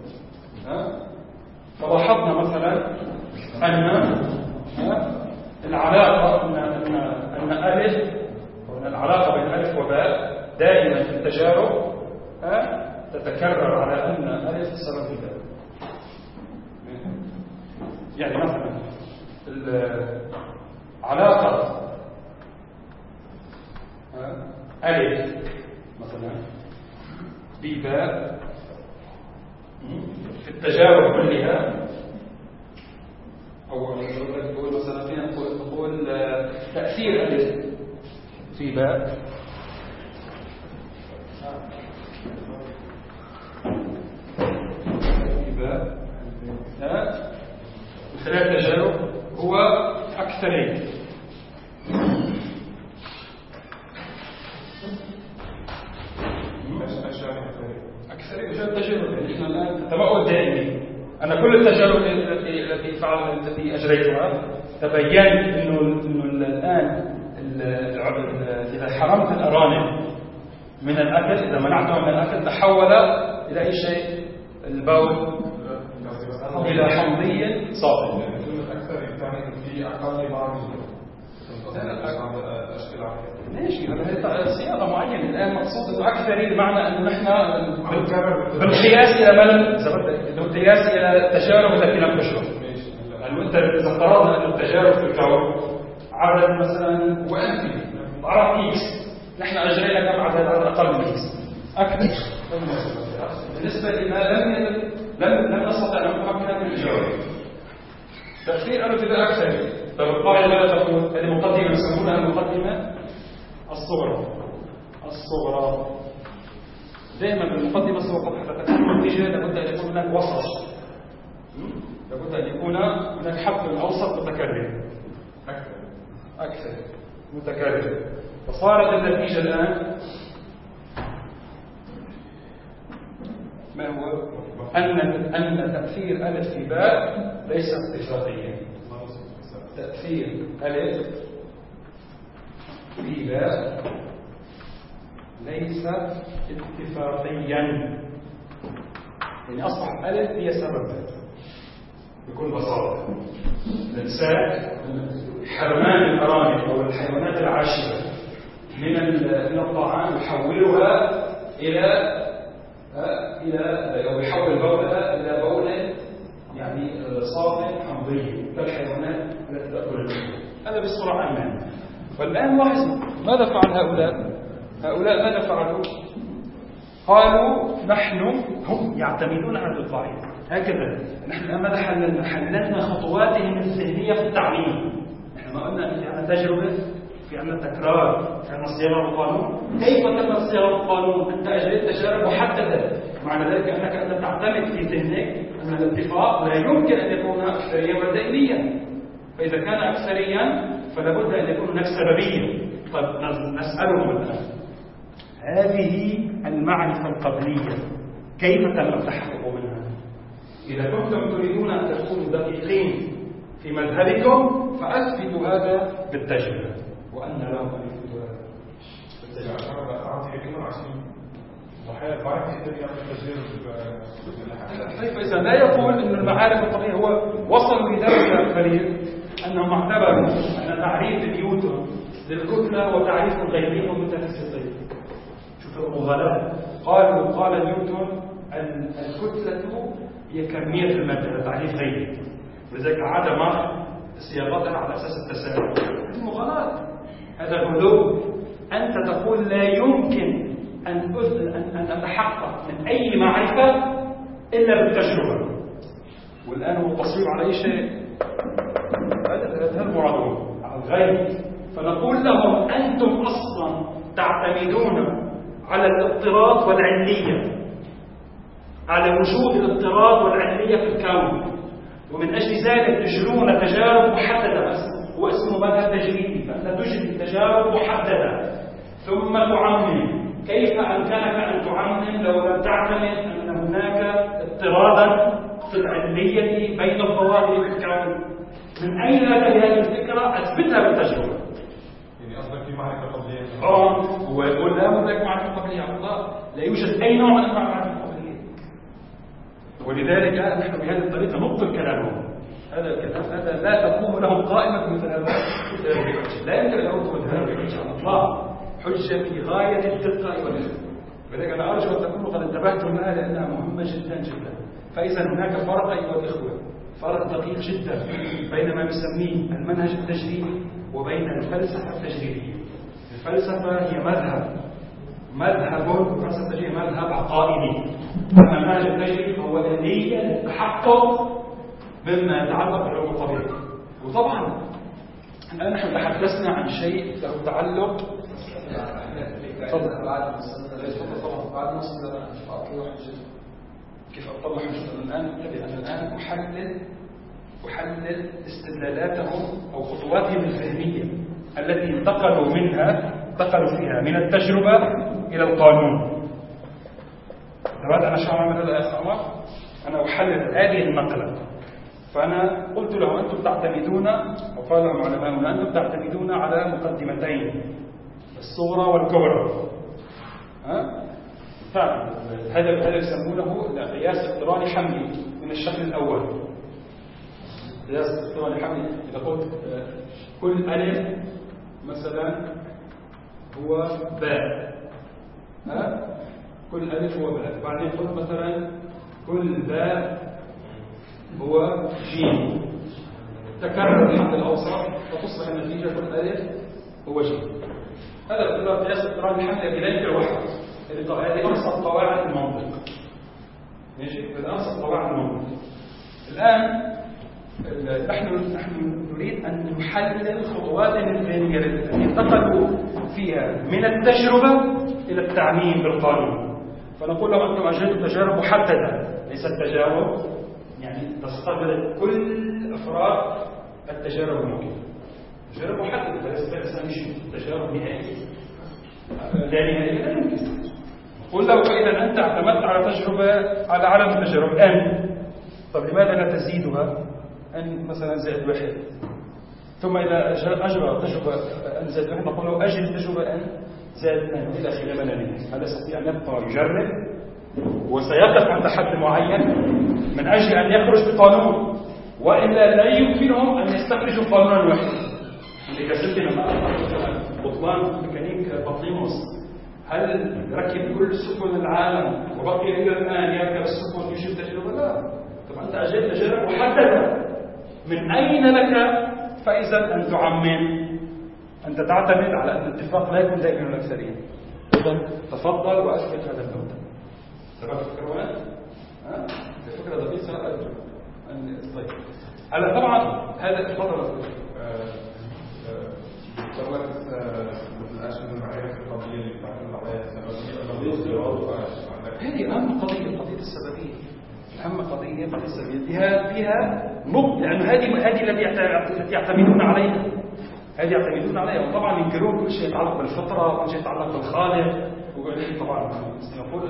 فلاحظنا مثلا أن العلاقة أن ألف، وأن العلاقة بين ألف وباء دائما في التجارب تتكرر على أن ألف سبب باء. يعني مثلا العلاقة ألف مثلا بباء في التجارب كلها، أو نقول مثلا فينا نقول تأثير ألف في باء من خلال التجارب هو أكثرين. التجارب احنا الان تبعوا دائمي. انا كل التجارب التي اجريتها تبين انه الان اذا حرمت الارانب من الاكل، اذا منعتهم من الاكل، تحول الى اي شيء؟ البول الى حمضيه صافي. في اقل بعض ماشي، هذا صياغه معينه. الان مقصود انه اكثر بمعنى انه نحن بالقياس الى بالقياس الى التجارب التي لم تشرف. يعني انت اذا افترضنا ان التجارب في الكون عدد مثلا وانت عرف اكس، نحن اجرينا كم عدد اقل من اكس اكثر. بالنسبه لما لم نستطع ان نحقق من الجواب، تأثير ألف إذا أكثر. فبالطبع ماذا تقول؟ هذه مقدمة يسمونها المقدمة الصغرى. دائما بالمقدمة الصغرى حتى تكون النتيجة لابد أن يكون هناك وسط. لابد أن يكون هناك حد أوسط متكرر أكثر متكرر. فصارت النتيجة الآن ما هو؟ أن تأثير ألف في باء ليس اتفاقيا. تأثير ألف في باء ليس اتفاقيا، يعني أصبح ألف هي سبب بكل بساطة. الإنسان حرمان الأرانب أو الحيوانات العاشرة من الطعام يحولها أو يحول بولها إلى بول يعني صافي حمضي كالحيوانات التي تأكل اللحم. هذا بصورة عامة. والآن لاحظوا ماذا فعل هؤلاء ماذا فعلوا؟ قالوا هم يعتمدون على الضعيف. هكذا نحن الآن ماذا حللنا خطواتهم الذهنية في التعليم. نحن ما قلنا في عندنا تجربة، في عندنا تكرار، في عندنا صياغة القانون. كيف تم صياغة القانون؟ أنت أجريت تجارب محددة، معنى ذلك أنك تعتمد في ذهنك أن الاتفاق لا يمكن أن يكون أكثريا ولا دائميا. فإذا كان أكثريا فلا بد أن يكون هناك سببية. طيب نسألهم الآن، هذه المعرفة القبلية كيف تم التحقق منها؟ إذا كنتم تريدون أن تكونوا دقيقين في مذهبكم فأثبتوا هذا بالتجربة. وأن لهم أن يثبتوا هذا بالتجربة. فإذا لا يقول أن المعارف الطبيعية هو وصلوا لدرجة الفريق أنهم اعتبروا أن تعريف نيوتن للكتلة وتعريف الغيبية والمتفسقين. شوفوا المغالاة. قال نيوتن الكتلة هي كمية المادة، تعريف غيبي، ولذلك عاد مع صياغتها على أساس التساوي. المغالاة هذا غلو. أنت تقول لا يمكن أن أتحقق من أي معرفة إلا بالتجربة، والآن هو تصوير على أي شيء. هذا المرادون على الغيب. فنقول لهم أنتم أصلا تعتمدون على الاضطراد والعلية، على وجود الاضطراد والعلية في الكون، ومن أجل ذلك تجرون تجارب محددة. هو اسمه مذهب تجريبي، فأنت تجري تجارب محددة ثم تعمم. كيف أمكنك أن تعمم لو لم تعتمد أن هناك اضطرادا في العلية بين الظواهر في الكون؟ من أين لك هذه الفكرة؟ أثبتها بالتجربة. يعني قصدك في معرفة قبلية؟ هو يقول لا هناك معرفة قبلية على الله، لا يوجد أي نوع من أنواع المعرفة القبلية. ولذلك نحن بهذه الطريقة نبطل كلامهم. هذا الكلام هذا لا تقوم له قائمة مثل هذا. لا يمكن أن أقول هذا بحجة على الله، حجة في غاية الدقة والعلم. ولذلك أنا أرجو أن تكونوا قد انتبهتم لها لأنها مهمة جدا جدا. فإذا هناك فرق أيها الإخوة، فرق دقيق جدا بين ما نسميه المنهج التجريبي وبين الفلسفة التجريبية. الفلسفة هي الفلسفة التجريبية مذهب عقائدي، أما المنهج التجريبي هو آلية للتحقق مما يتعلق بالعلوم الطبيعية. وطبعا الآن نحن تحدثنا عن شيء له تعلق كيف أطلع حجة الآن؟ لأن الآن أحلل استدلالاتهم أو خطواتهم الفهمية التي انتقلوا فيها من التجربة إلى القانون. بعد أنا شو أعمل هذا يا أخوان؟ أنا أحلل هذه النقلة. فأنا قلت لهم أنتم تعتمدون، وقال لهم علماؤنا أنتم تعتمدون على مقدمتين، الصغرى والكبرى. هذا يسمونه قياس اقتراني حملي من الشكل الأول. قياس اقتراني حملي إذا قلت كل ألف مثلا هو باء، كل ألف هو باء. بعدين قلت مثلا كل باء هو جيم، تكرر الحد الأوسط فتصبح النتيجة كل ألف هو جيم. هذا قياس اقتراني حملي بلا واحد. هذه أبسط قواعد المنطق. ماشي، هذا أبسط قواعد المنطق. الآن نحن نريد أن نحلل الخطوات الذهنية التي انتقلوا فيها من التجربة إلى التعميم بالقانون. فنقول لهم أنتم أجريتوا تجارب محددة، ليست تجارب يعني تستغرق كل أفراد التجارب الممكنة. تجارب محددة، ليس الإنسان يشوف تجارب نهائية لا نهائية، لا يمكن. قل له فإذا أنت اعتمدت على تجربة على عدد التجارب أن، طب لماذا لا تزيدها أن مثلا زائد واحد؟ ثم إذا أجرى تجربة أن زائد واحد نقول له أجل تجربة أن زائد اثنين إلى آخره لا نهاية. هذا يستطيع أن يبقى يجرب وسيقف عند حد معين من أجل أن يخرج بقانون، وإلا لا يمكنهم أن يستخرجوا قانونا واحدا. إذا كنت لما أخذ بطلان ميكانيك بطليموس، هل ركب كل سفن العالم وبقي إلى الآن يركب السفن يجيب تجربة؟ لا. طبعا أنت أجل تجربة محددة. من أين لك فإذا أن تعمم؟ أنت تعتمد على أن الاتفاق لا يكون دائما الأكثرين. إذا تفضل وأثبت هذا المبدأ. ترى فكرة فكرة دقيقة. طيب هلا طبعا هذا تفضل. هذه أهم قضية، قضية السببية. أهم قضية السببية فيها لأن هذه التي يعتمدون عليها، هذه يعتمدون عليها. وطبعا ينكرون كل شيء يتعلق بالفطرة وكل شيء يتعلق بالخالق. طبعا سنقول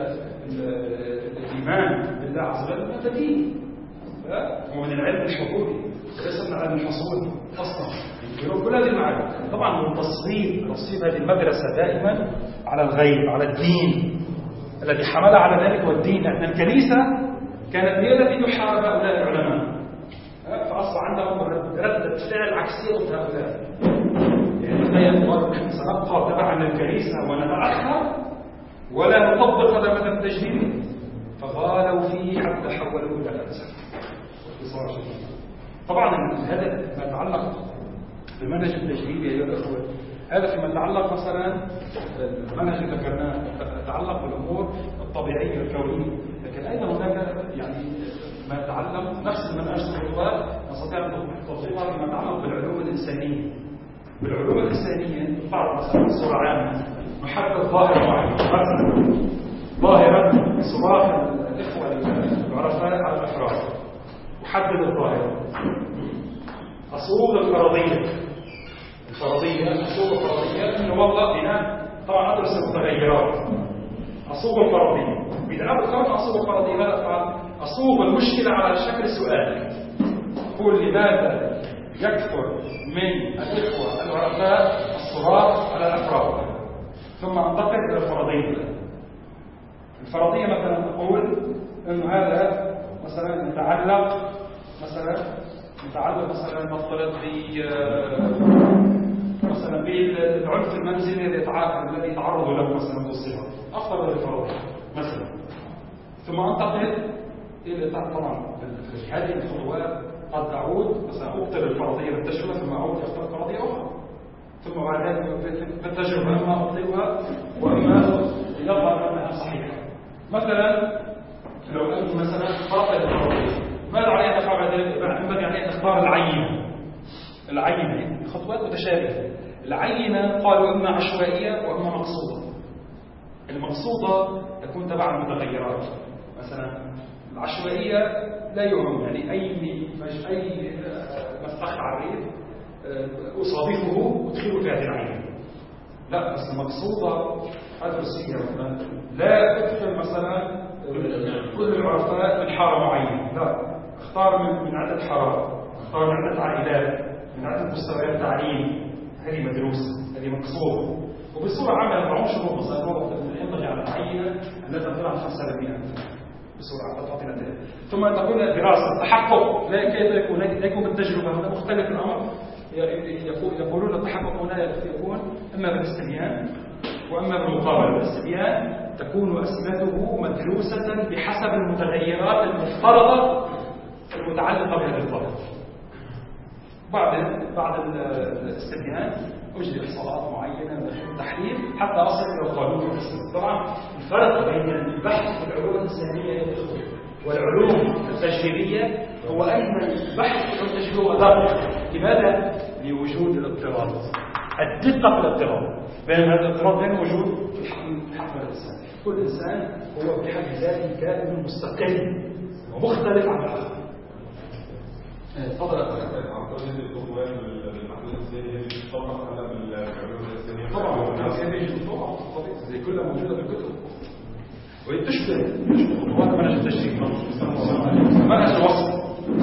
الإيمان بالله عز وجل هذا دين، هو من العلم الحقوقي وليس من العلم الحصولي أصلا. ينكرون كل هذه المعاني. طبعا تصويب هذه المدرسة دائما على الغيب، على الدين الذي حمل على ذلك والدين، لأن الكنيسة كانت هي التي تحارب هؤلاء العلماء، فأصبح عندهم ردة فعل عكسية ضد هؤلاء. يعني نحن سنبقى تبعا للكنيسة ونتأخر ولا نطبق هذا مثل التجريبي، فغالوا فيه حتى حولوه إلى فلسفة. طبعا هذا ما يتعلق بالمنهج التجريبي أيها الأخوة، هذا فيما يتعلق مثلا المنهج اللي ذكرناه يتعلق بالأمور الطبيعية الكونية، لكن أيضا هناك يعني ما يتعلق نفس المنهج الطبيعي نستطيع أن نطبقها فيما يتعلق بالعلوم الإنسانية. بالعلوم الإنسانية بعض مثلا بصورة عامة نحدد ظاهرة معينة، مثلا ظاهرة صراخ الإخوة العرفاء على الأفراد، نحدد الظاهرة. أصول الفرضية، أصول الفرضية إنه والله هنا طبعا أدرس المتغيرات. أصول الفرضية بدأ أفهم أصول الفرضية، ماذا أفعل؟ أصوب المشكلة على شكل سؤال. أقول لماذا يكثر من الإخوة العرفاء الصراخ على الأفراد، ثم أنتقل إلى الفرضية. الفرضية مثلا تقول إنه هذا مثلا يتعلق مثلا نفترض مثلا بالعنف المنزلي الذي يتعرض له مثلا بالصغر، أفضل الفرضية مثلا. ثم أنتقل إلى طبعا هذه الخطوات قد أعود مثلا أبطل الفرضية بالتجربة، ثم أعود أبطل الفرضية أخرى، ثم بعد ذلك بالتجربة أما أبطلها وأما يظهر أنها صحيحة. مثلا لو أنت مثلا فرضت الفرضية، ماذا عليك أن تفعل بعد ذلك؟ ينبغي عليك أن تختار العينة خطوات متشابهة. العينة قالوا إما عشوائية وإما مقصودة. المقصودة تكون تبع المتغيرات. مثلا العشوائية لا يهم، يعني أي مسخ عريض أصادفه وأدخله في هذه العينة. لا، بس المقصودة أدرس فيها مثلا لا أدخل مثلا كل العرفاء من حارة معينة، لا، اختار من عدة حارات، اختار من عدة عائلات، من عدة مستويات تعليم. هذه مدروسة، هذه مقصودة. وبصورة عامة يضعون شروط مثلا ينبغي على العينة أن لا تقل عن 5 بصورة عامة. ثم تكون دراسة تحقق لا يكون بالتجربة، هذا مختلف الأمر. يقولون التحقق هنا يكون إما بالاستبيان وأما بالمقابلة. بالاستبيان تكون أسئلته مدروسة بحسب المتغيرات المفترضة المتعلقة بهذه الظاهرة. بعد الاستبيان أجري إحصاءات معينة تحليل حتى أصل إلى القانون المسلم. طبعا الفرق بين البحث في العلوم الإنسانية والعلوم التجريبية هو أن البحث في العلوم التجريبية دقيق. لماذا؟ لوجود الاضطراب، الدقة في الاضطراب. بين هذا الاضطراب بين وجود حق الإنسان. كل إنسان هو بحد ذاته كائن مستقل ومختلف عن الآخر، تفضل. عقلية القوات بالمحدود الثاني هي تطبق على بالعلوم الثانية. طبعا زي كلها موجودة في الكتب، وهي تشبه خطوات منهج التشريع، منهج الوصف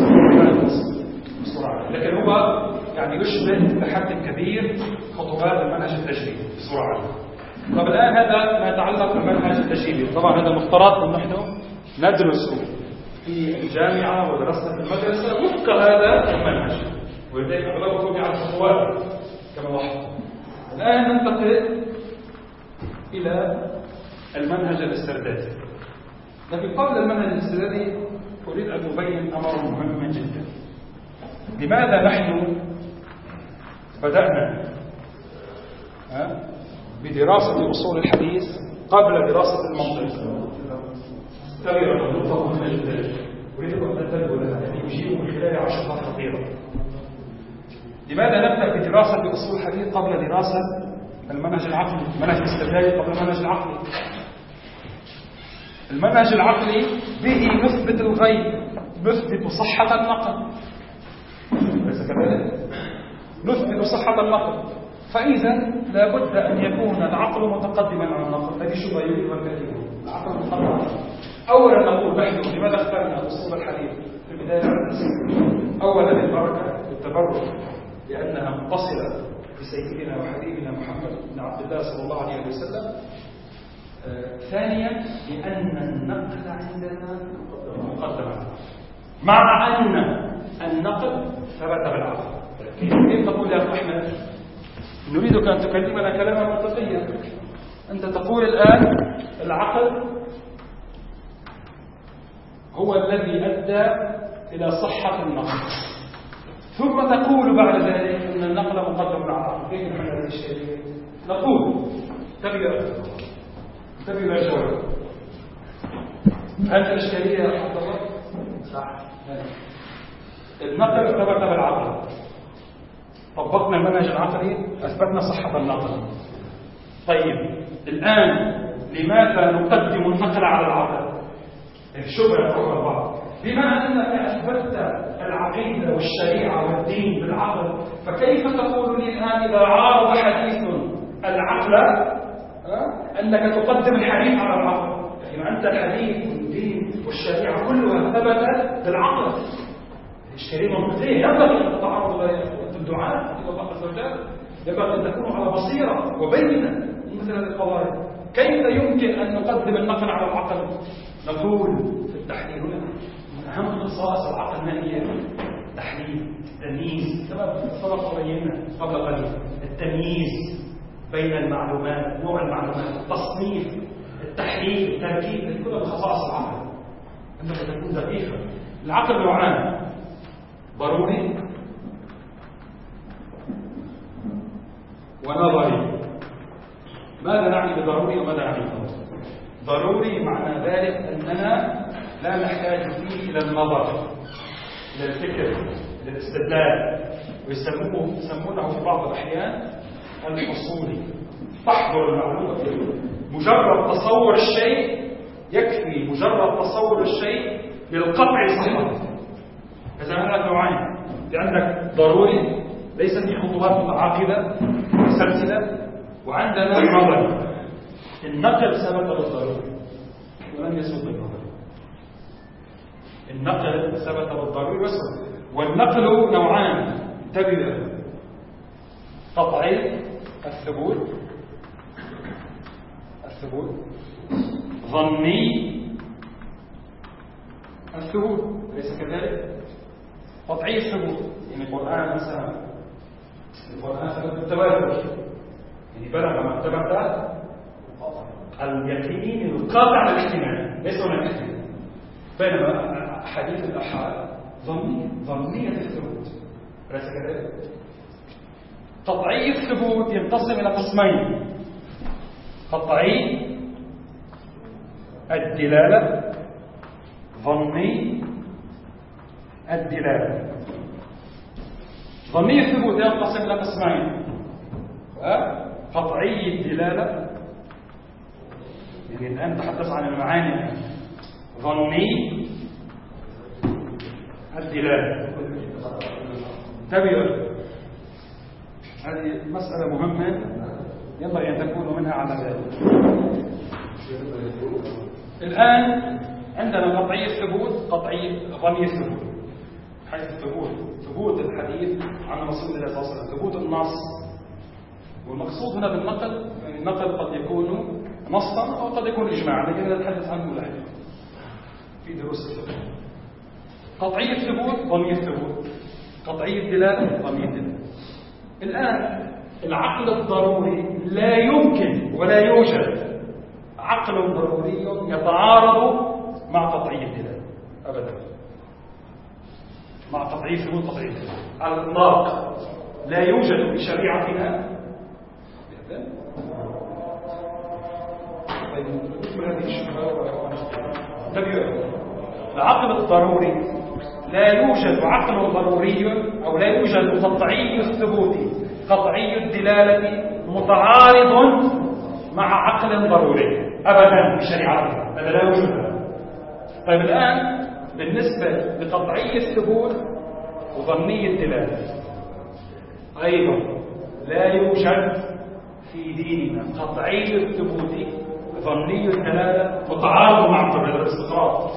بسرعة، لكن هو يعني يشبه بحد كبير خطوات المنهج التجريبي بسرعة. طب الآن هذا ما يتعلق بالمنهج التجريبي، طبعا هذا المفترض أن نحن ندرسه في الجامعة ودرسنا في المدرسة وفق هذا المنهج، ولذلك أغلبكم يعرف خطوات كما لاحظتم. الآن ننتقل إلى المنهج الاستردادي، لكن قبل المنهج الاستردادي أريد أن أبين أمرا مهما جدا. لماذا نحن بدأنا بدراسة أصول الحديث قبل دراسة المنطق؟ كبيرة نقطة مهمة جدا أريد أن أنتبه لها، يعني أجيب من خلال 10 خطيرة. لماذا نبدأ بدراسة أصول الحديث قبل دراسة المنهج العقلي؟ المنهج الاستدلالي قبل المنهج العقلي. المنهج العقلي به نثبت الغيب، نثبت صحة النقل، ليس كذلك؟ نثبت صحة النقل، فإذا لابد أن يكون العقل متقدما على النقل. هذه شبهة يريدها الكثيرون، العقل متقدم. أولا نقول نحن لماذا اخترنا أصول الحديث في البداية؟ أولا البركة والتبرك لأنها متصلة بسيدنا وحبيبنا محمد بن عبد الله صلى الله عليه وسلم. ثانيا لأن النقل عندنا مقدم، مع أن النقل ثبت بالعقل. كيف تقول يا أحمد نريدك أن تكلمنا كلاما منطقيا؟ أنت تقول الآن العقل هو الذي أدى إلى صحة النقل، ثم تقول بعد ذلك أن النقل مقدم على العقل. كيف نحن هذه الشيء؟ نقول تبي لا جواب. هل الإشكالية يا عبد الله؟ صح. النقل ثبت بالعقل، طبقنا المنهج العقلي، أثبتنا صحة النقل. طيب الآن لماذا نقدم النقل على العقل؟ الشبهة فوق البعض. بما أنك أثبتت العقيدة والشريعة والدين بالعقل، فكيف تقول لي الآن إذا عارض حديث العقل أنك تقدم الحديث على العقل؟ يعني أنت الحديث والدين والشريعة كلها ثبتت بالعقل. الإشكالية منطقية، ينبغي أن تتعرض الدعاء إلى الله عز وجل، ينبغي أن تكونوا على بصيرة وبينة من مثل هذه القضايا. كيف يمكن أن نقدم النقل على العقل؟ نقول في التحليل هنا من أهم خصائص العقل ما هي؟ التحليل، التمييز، كما سبق بينا قبل قليل. التمييز بين المعلومات، نوع المعلومات، التصنيف، التحليل، التركيب، كلها من خصائص العقل. أنك تكون دقيقا. العقل نوعان: ضروري ونظري. ماذا نعني بضروري وماذا نعني بنظري؟ ضروري معنى ذلك أننا لا نحتاج فيه إلى النظر، إلى الفكر، إلى الاستدلال، ويسمونه في بعض الأحيان الحصولي. تحضر المعلومة فيه، مجرد تصور الشيء يكفي، مجرد تصور الشيء بالقطع صحته. إذا هناك نوعين: في عندك ضروري ليس في خطوات متعاقبة سلسلة، وعندنا نظري. النقل ثبت بالضروري ولم يثبت بالنظري. النقل ثبت بالضروري وثبت. والنقل نوعان، انتبهوا: قطعي الثبوت، ظني الثبوت، ليس كذلك؟ قطعي الثبوت يعني القرآن مثلا، القرآن ثبت بالتواتر، يعني بلغ مرتبة اليقين القاطع على الاحتمال، ليس هناك احتمال. بينما حديث الأحاد ظنية الثبوت، ليس كذلك؟ قطعي الثبوت ينقسم إلى قسمين: قطعي الدلالة، ظني الدلالة. ظني الثبوت ينقسم إلى قسمين: قطعي الدلالة، يعني الآن نتحدث عن المعاني، ظني الدلالة. انتبهوا، هذه مسألة مهمة ينبغي أن تكونوا منها على ذلك. الآن عندنا قطعية ثبوت، قطعية ظنية ثبوت. حيث ثبوت الحديث عن رسول الله صلى الله عليه وسلم، ثبوت النص. والمقصود هنا بالنقل، يعني النقل قد يكون نصا أو قد يكون إجماعا، لكن نتحدث عنه لاحقا في دروس الفقه. قطعية ثبوت، ظنية ثبوت. قطعية دلالة، ظنية دلالة. الآن العقل الضروري لا يمكن ولا يوجد عقل ضروري يتعارض مع قطعية الدلالة أبدا، مع قطعية ثبوت قطعية الدلالة على الإطلاق. لا يوجد في شريعتنا العقل الضروري، لا يوجد عقل ضروري أو لا يوجد قطعي الثبوت قطعي الدلالة متعارض مع عقل ضروري أبدا في شريعتنا، هذا لا يوجد. طيب الآن بالنسبة لقطعي الثبوت وظني الدلالة أيضا لا يوجد في ديننا قطعي الثبوت ظني الدلالة متعارض مع عقل الاستقرار.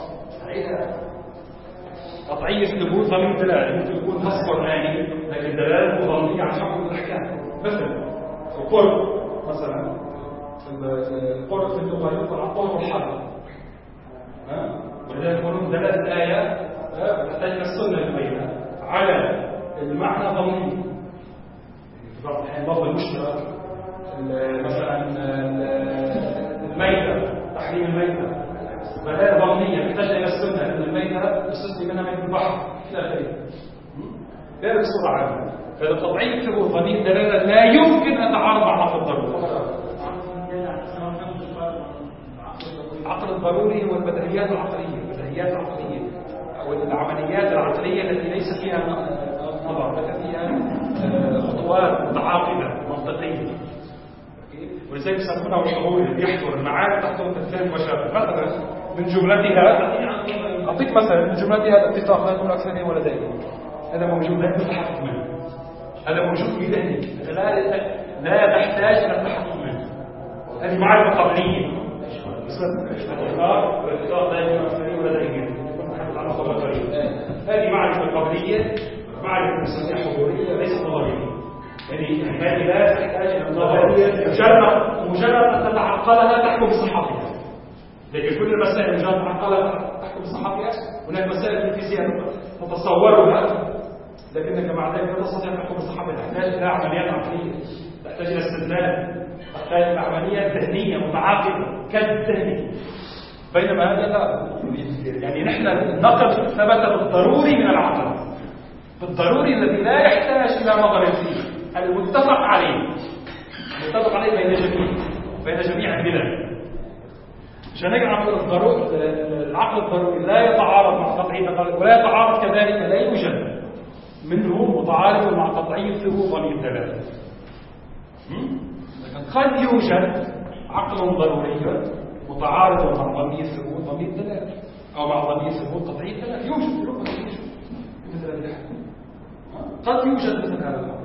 قطعي الثبوت ظني الدلالة ممكن يكون نص قرآني لكن دلالة ظنية عن حكم الأحكام. مثلا القرب، مثلا القرب في اللغة يطلق على القرب والحظر، ولذلك يقولون دلالة الآية تحتاج إلى السنة المبينة على المعنى ضمني. في بعض الأحيان لفظ المشترك، مثلا الميتة، تحريم الميتة دلالة ضمنية تحتاج إلى السنة، أن الميتة يستثني منها ميت البحر إلى آخره. هذه بصورة عامة. فإذا قطعية ثبوت ظني الدلالة لا يمكن أن تتعارض مع عقل الضروري. العقل الضروري هو البديهيات العقلية أو العمليات العقلية التي ليس فيها نظر، بل فيها خطوات متعاقبة منطقية. ولذلك يسمونها الشعور اللي بيحضر المعارف تحضر تفسير مشابه. مثلا من جملتها، أعطيك مثلا من جملتها الاتفاق لا يكون أكثر من ولدين، هذا موجود لا تتحقق منه، هذا موجود في ذهنك لا تحتاج إلى التحقق منه. هذه معرفة قبلية. الاتفاق لا يكون أكثر من ولدين، هذه معرفة قبلية، معرفة نسميها حضورية ليست نظرية. يعني هذه لا تحتاج إلى نظرية، مجرد أن تتعقلها تحكم بصحتها. لكن كل المسائل مجرد تعقلها تحكم بصحتها. هناك مسائل في الفيزياء تتصورها لكنك مع ذلك لا تستطيع تحكم بصحتها، تحتاج إلى عمليات عقلية، تحتاج إلى استدلال، تحتاج إلى عمليات ذهنية متعاقبة كالذهني. بينما هذا لا، يعني نحن النقل ثبت بالضروري من العقل، بالضروري الذي لا يحتاج إلى نظر فيه، المتفق عليه بين جميع البلاد. عشان نجعل العقل الضروري لا يتعارض مع قطعية ولا يتعارض كذلك، لا يوجد منه متعارض مع قطعية ثبوت ظني الدلالة. قد يوجد عقل ضروري متعارض مع ظني الثبوت ظني الدلالة أو مع ظني الثبوت قطعية الدلالة، يوجد مثل هذا قد يوجد مثل هذا الأمر.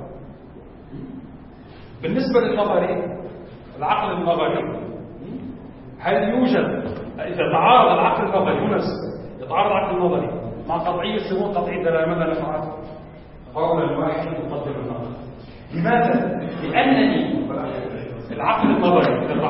بالنسبة للنظري، العقل النظري هل يوجد إذا تعارض العقل النظري هنا يتعارض العقل النظري مع قطعية ثبوت قطعية الدلالة، ماذا نفعل؟ قولا واحد يقدم النظر. لماذا؟ لأنني العقل النظري إذا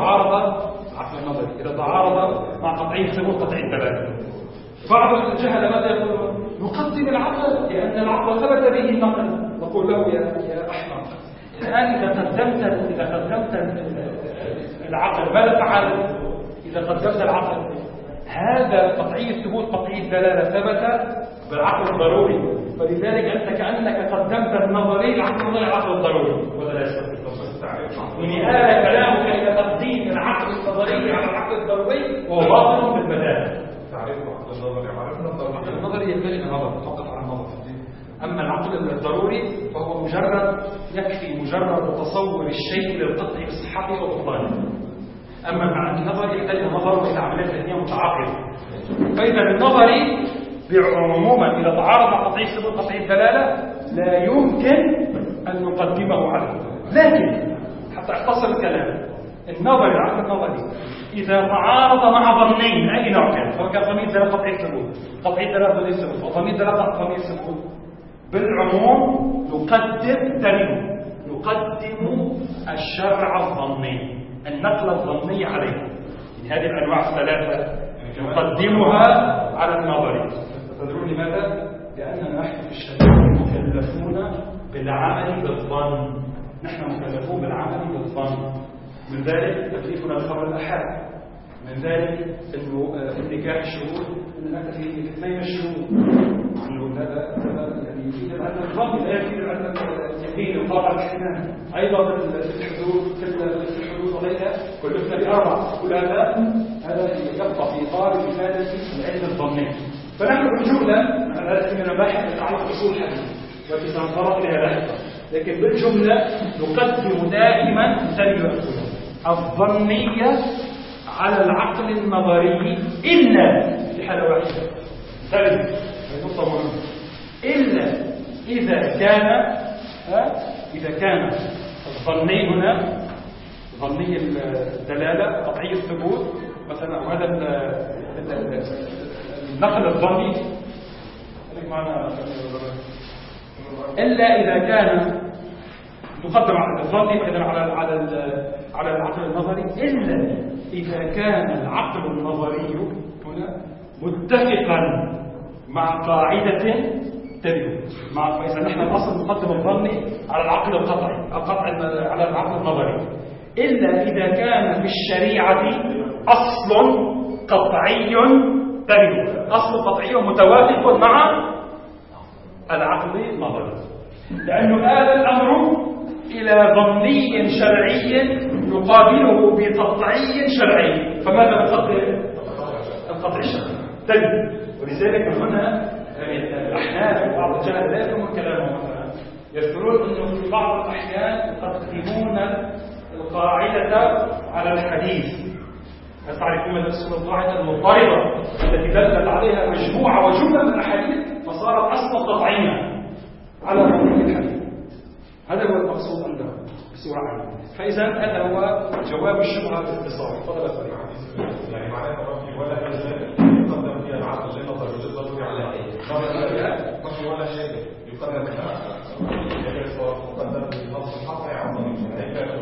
تعارض مع قطعية ثبوت قطعية الدلالة، بعض الجهل ماذا يقولون؟ نقدم العقل لأن العقل ثبت به النقل. نقول له يا أحمق، الآن إذا قدمت العقل ماذا فعل؟ إذا قدمت العقل هذا قطعية ثبوت قطعية الدلالة ثبت بالعقل الضروري، فلذلك أنت كأنك قدمت النظري العقل الضروري، ولا لا يستطيع يعني هذا كلامك إلى تقديم العقل النظري على العقل الضروري وهو باطل بالبداية. العقل النظري يحتاج إلى نظر، توقف عن النظر. أما العقل الضروري فهو يكفي مجرد تصور الشيء للقطع بصحته وبطلانه. أما مع النظر يحتاج نظر إلى عمليات ذهنية متعاقبة. فإذا النظري عموما إذا تعارض مع قطعية ثبوت قطعية الدلالة لا يمكن أن نقدمه عليه. لكن حتى اختصر الكلام، النظري العقل النظري إذا تعارض مع ظنين أي نوع كان، سواء كان ضمير دلالة قطعي الثبوت، قطعي دلالة ضمير الثبوت، وضمير دلالة ضمير الثبوت، بالعموم نقدم الشرع الظني، النقل الظني عليه. هذه الأنواع الثلاثة نقدمها على النظري. تدرون لماذا؟ لأننا نحن في الشريعة مكلفون بالعمل بالظن. نحن مكلفون بالعمل بالظن. من ذلك تكليفنا بخبر الآحاد، من ذلك انه النكاح الشهود ان نكتفي باثنين الشهود، انه هذا يعني يفيد ان الظن لا يفيد ان اليقين القاطع الاحتمال. ايضا في الحدود وغيرها كلفنا باربع. كل هذا يبقى في اطار افاده العلم الظني. فنحن بالجمله هذا من المباحث تتعلق باصول الحديث والتي سنتطرق اليها لاحقا، لكن بالجمله نقدم دائما الظنيه على العقل النظري إلا في حالة واحدة. ثالث نقطة مهمة، إلا إذا كان الظني هنا ظني الدلالة قطعي الثبوت مثلا، أو هذا النقل الظني إلا إذا كان نقدم على الظني على العقل النظري، إلا إذا كان العقل النظري هنا متفقا مع قاعدة تبين. فإذا نحن الأصل نقدم الظني على العقل القطعي على العقل النظري، إلا إذا كان في الشريعة أصل قطعي تبين، أصل قطعي متوافق مع العقل النظري، لأنه هذا الأمر إلى ظني شرعي نقابله بقطعي شرعي. فماذا القطعي الشرعي تجد. ولذلك من هنا الأحناف وبعض الجهل لا يفهمون كلامهم، مثلا يذكرون أنه في بعض الأحيان يقدمون القاعدة على الحديث. هل تعرفون ما تسمى القاعدة المضطردة التي دلت عليها مجموعة وجملة من الأحاديث فصارت أصلا قطعية على ظني الحديث؟ هذا هو المقصود عندنا بصورة عامة. فإذا هذا هو جواب الشبهة باختصار. تفضل يا فريق. يعني معناه ما في ولا يقدم فيها العقل للنظر وجد على ما في ولا شيء يقدم فيها مقدم بالنص القطعي على الظني.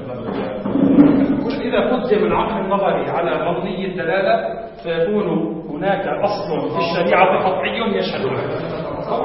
إذا قدم العقل النظري على ظني الدلالة فيكون هناك أصل في الشريعة قطعي يشهد له.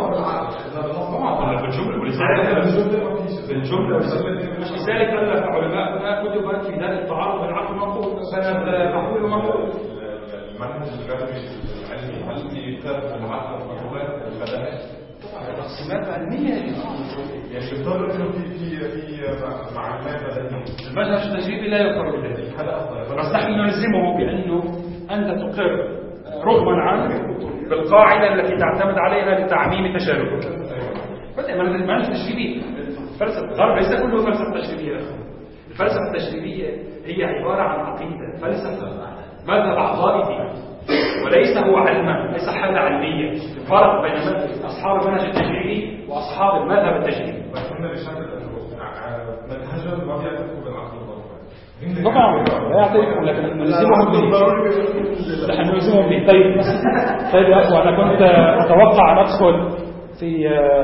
بالجملة لذلك ألف علماءنا كتبا في ذلك التعارض بين العقل والمنطوق، فنقول المنطوق. المنهج العلمي هل في فرق بين العقل والمنطوق البدائل؟ تقسيمات علمية يعني يفترض انه في معلومات بدائية. المنهج التجريبي لا يقر بذلك. بس نحن نلزمه بأنه أنت تقر رغما عنك بالقاعدة التي تعتمد عليها لتعميم تجاربك. المنهج التجريبي الفلسفة الغرب ليس كله فلسفة تجريبية. الفلسفة التجريبية هي عبارة عن عقيدة، فلسفة، مذهب عقائدي، وليس هو علما، ليس حالة علمية. الفرق بين أصحاب المنهج التجريبي وأصحاب المذهب التجريبي. فهمنا بشكل منهجا ما بيعترفوا بالعقل النظري. طبعا لا يعترفوا، لكن نلزمهم به. نحن نلزمهم به. طيب يا أخوة، أنا كنت أتوقع أن أدخل في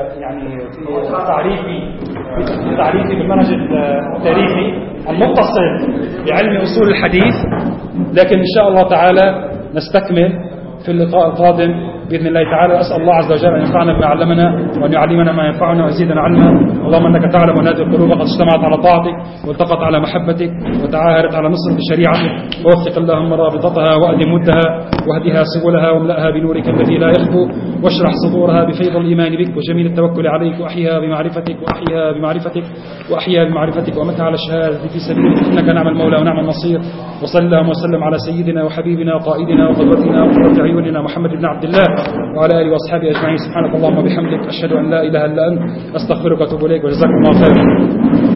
تعريفي بالمنهج التاريخي المتصل بعلم أصول الحديث، لكن إن شاء الله تعالى نستكمل في اللقاء القادم بإذن الله تعالى. أسأل الله عز وجل أن ينفعنا بما علمنا وأن يعلمنا ما ينفعنا ويزيدنا علما. اللهم أنك تعلم أن هذه القلوب قد اجتمعت على طاعتك والتقت على محبتك وتعاهدت على نصرة شريعتك، ووفق اللهم رابطتها وأدم ودها واهدها سبلها واملأها بنورك الذي لا يخفو، واشرح صدورها بفيض الإيمان بك وجميل التوكل عليك، وأحيها بمعرفتك وأمتها على الشهادة في سبيلك، إنك نعم المولى ونعم النصير. وصلى اللهم وسلم على سيدنا وحبيبنا وقائدنا وقدوتنا وقرة عيوننا محمد بن عبد الله وعلى آله وأصحابه أجمعين. سبحانك اللهم وبحمدك، أشهد أن لا إله إلا أنت، أستغفرك وأتوب إليك، وجزاكم الله خيرا.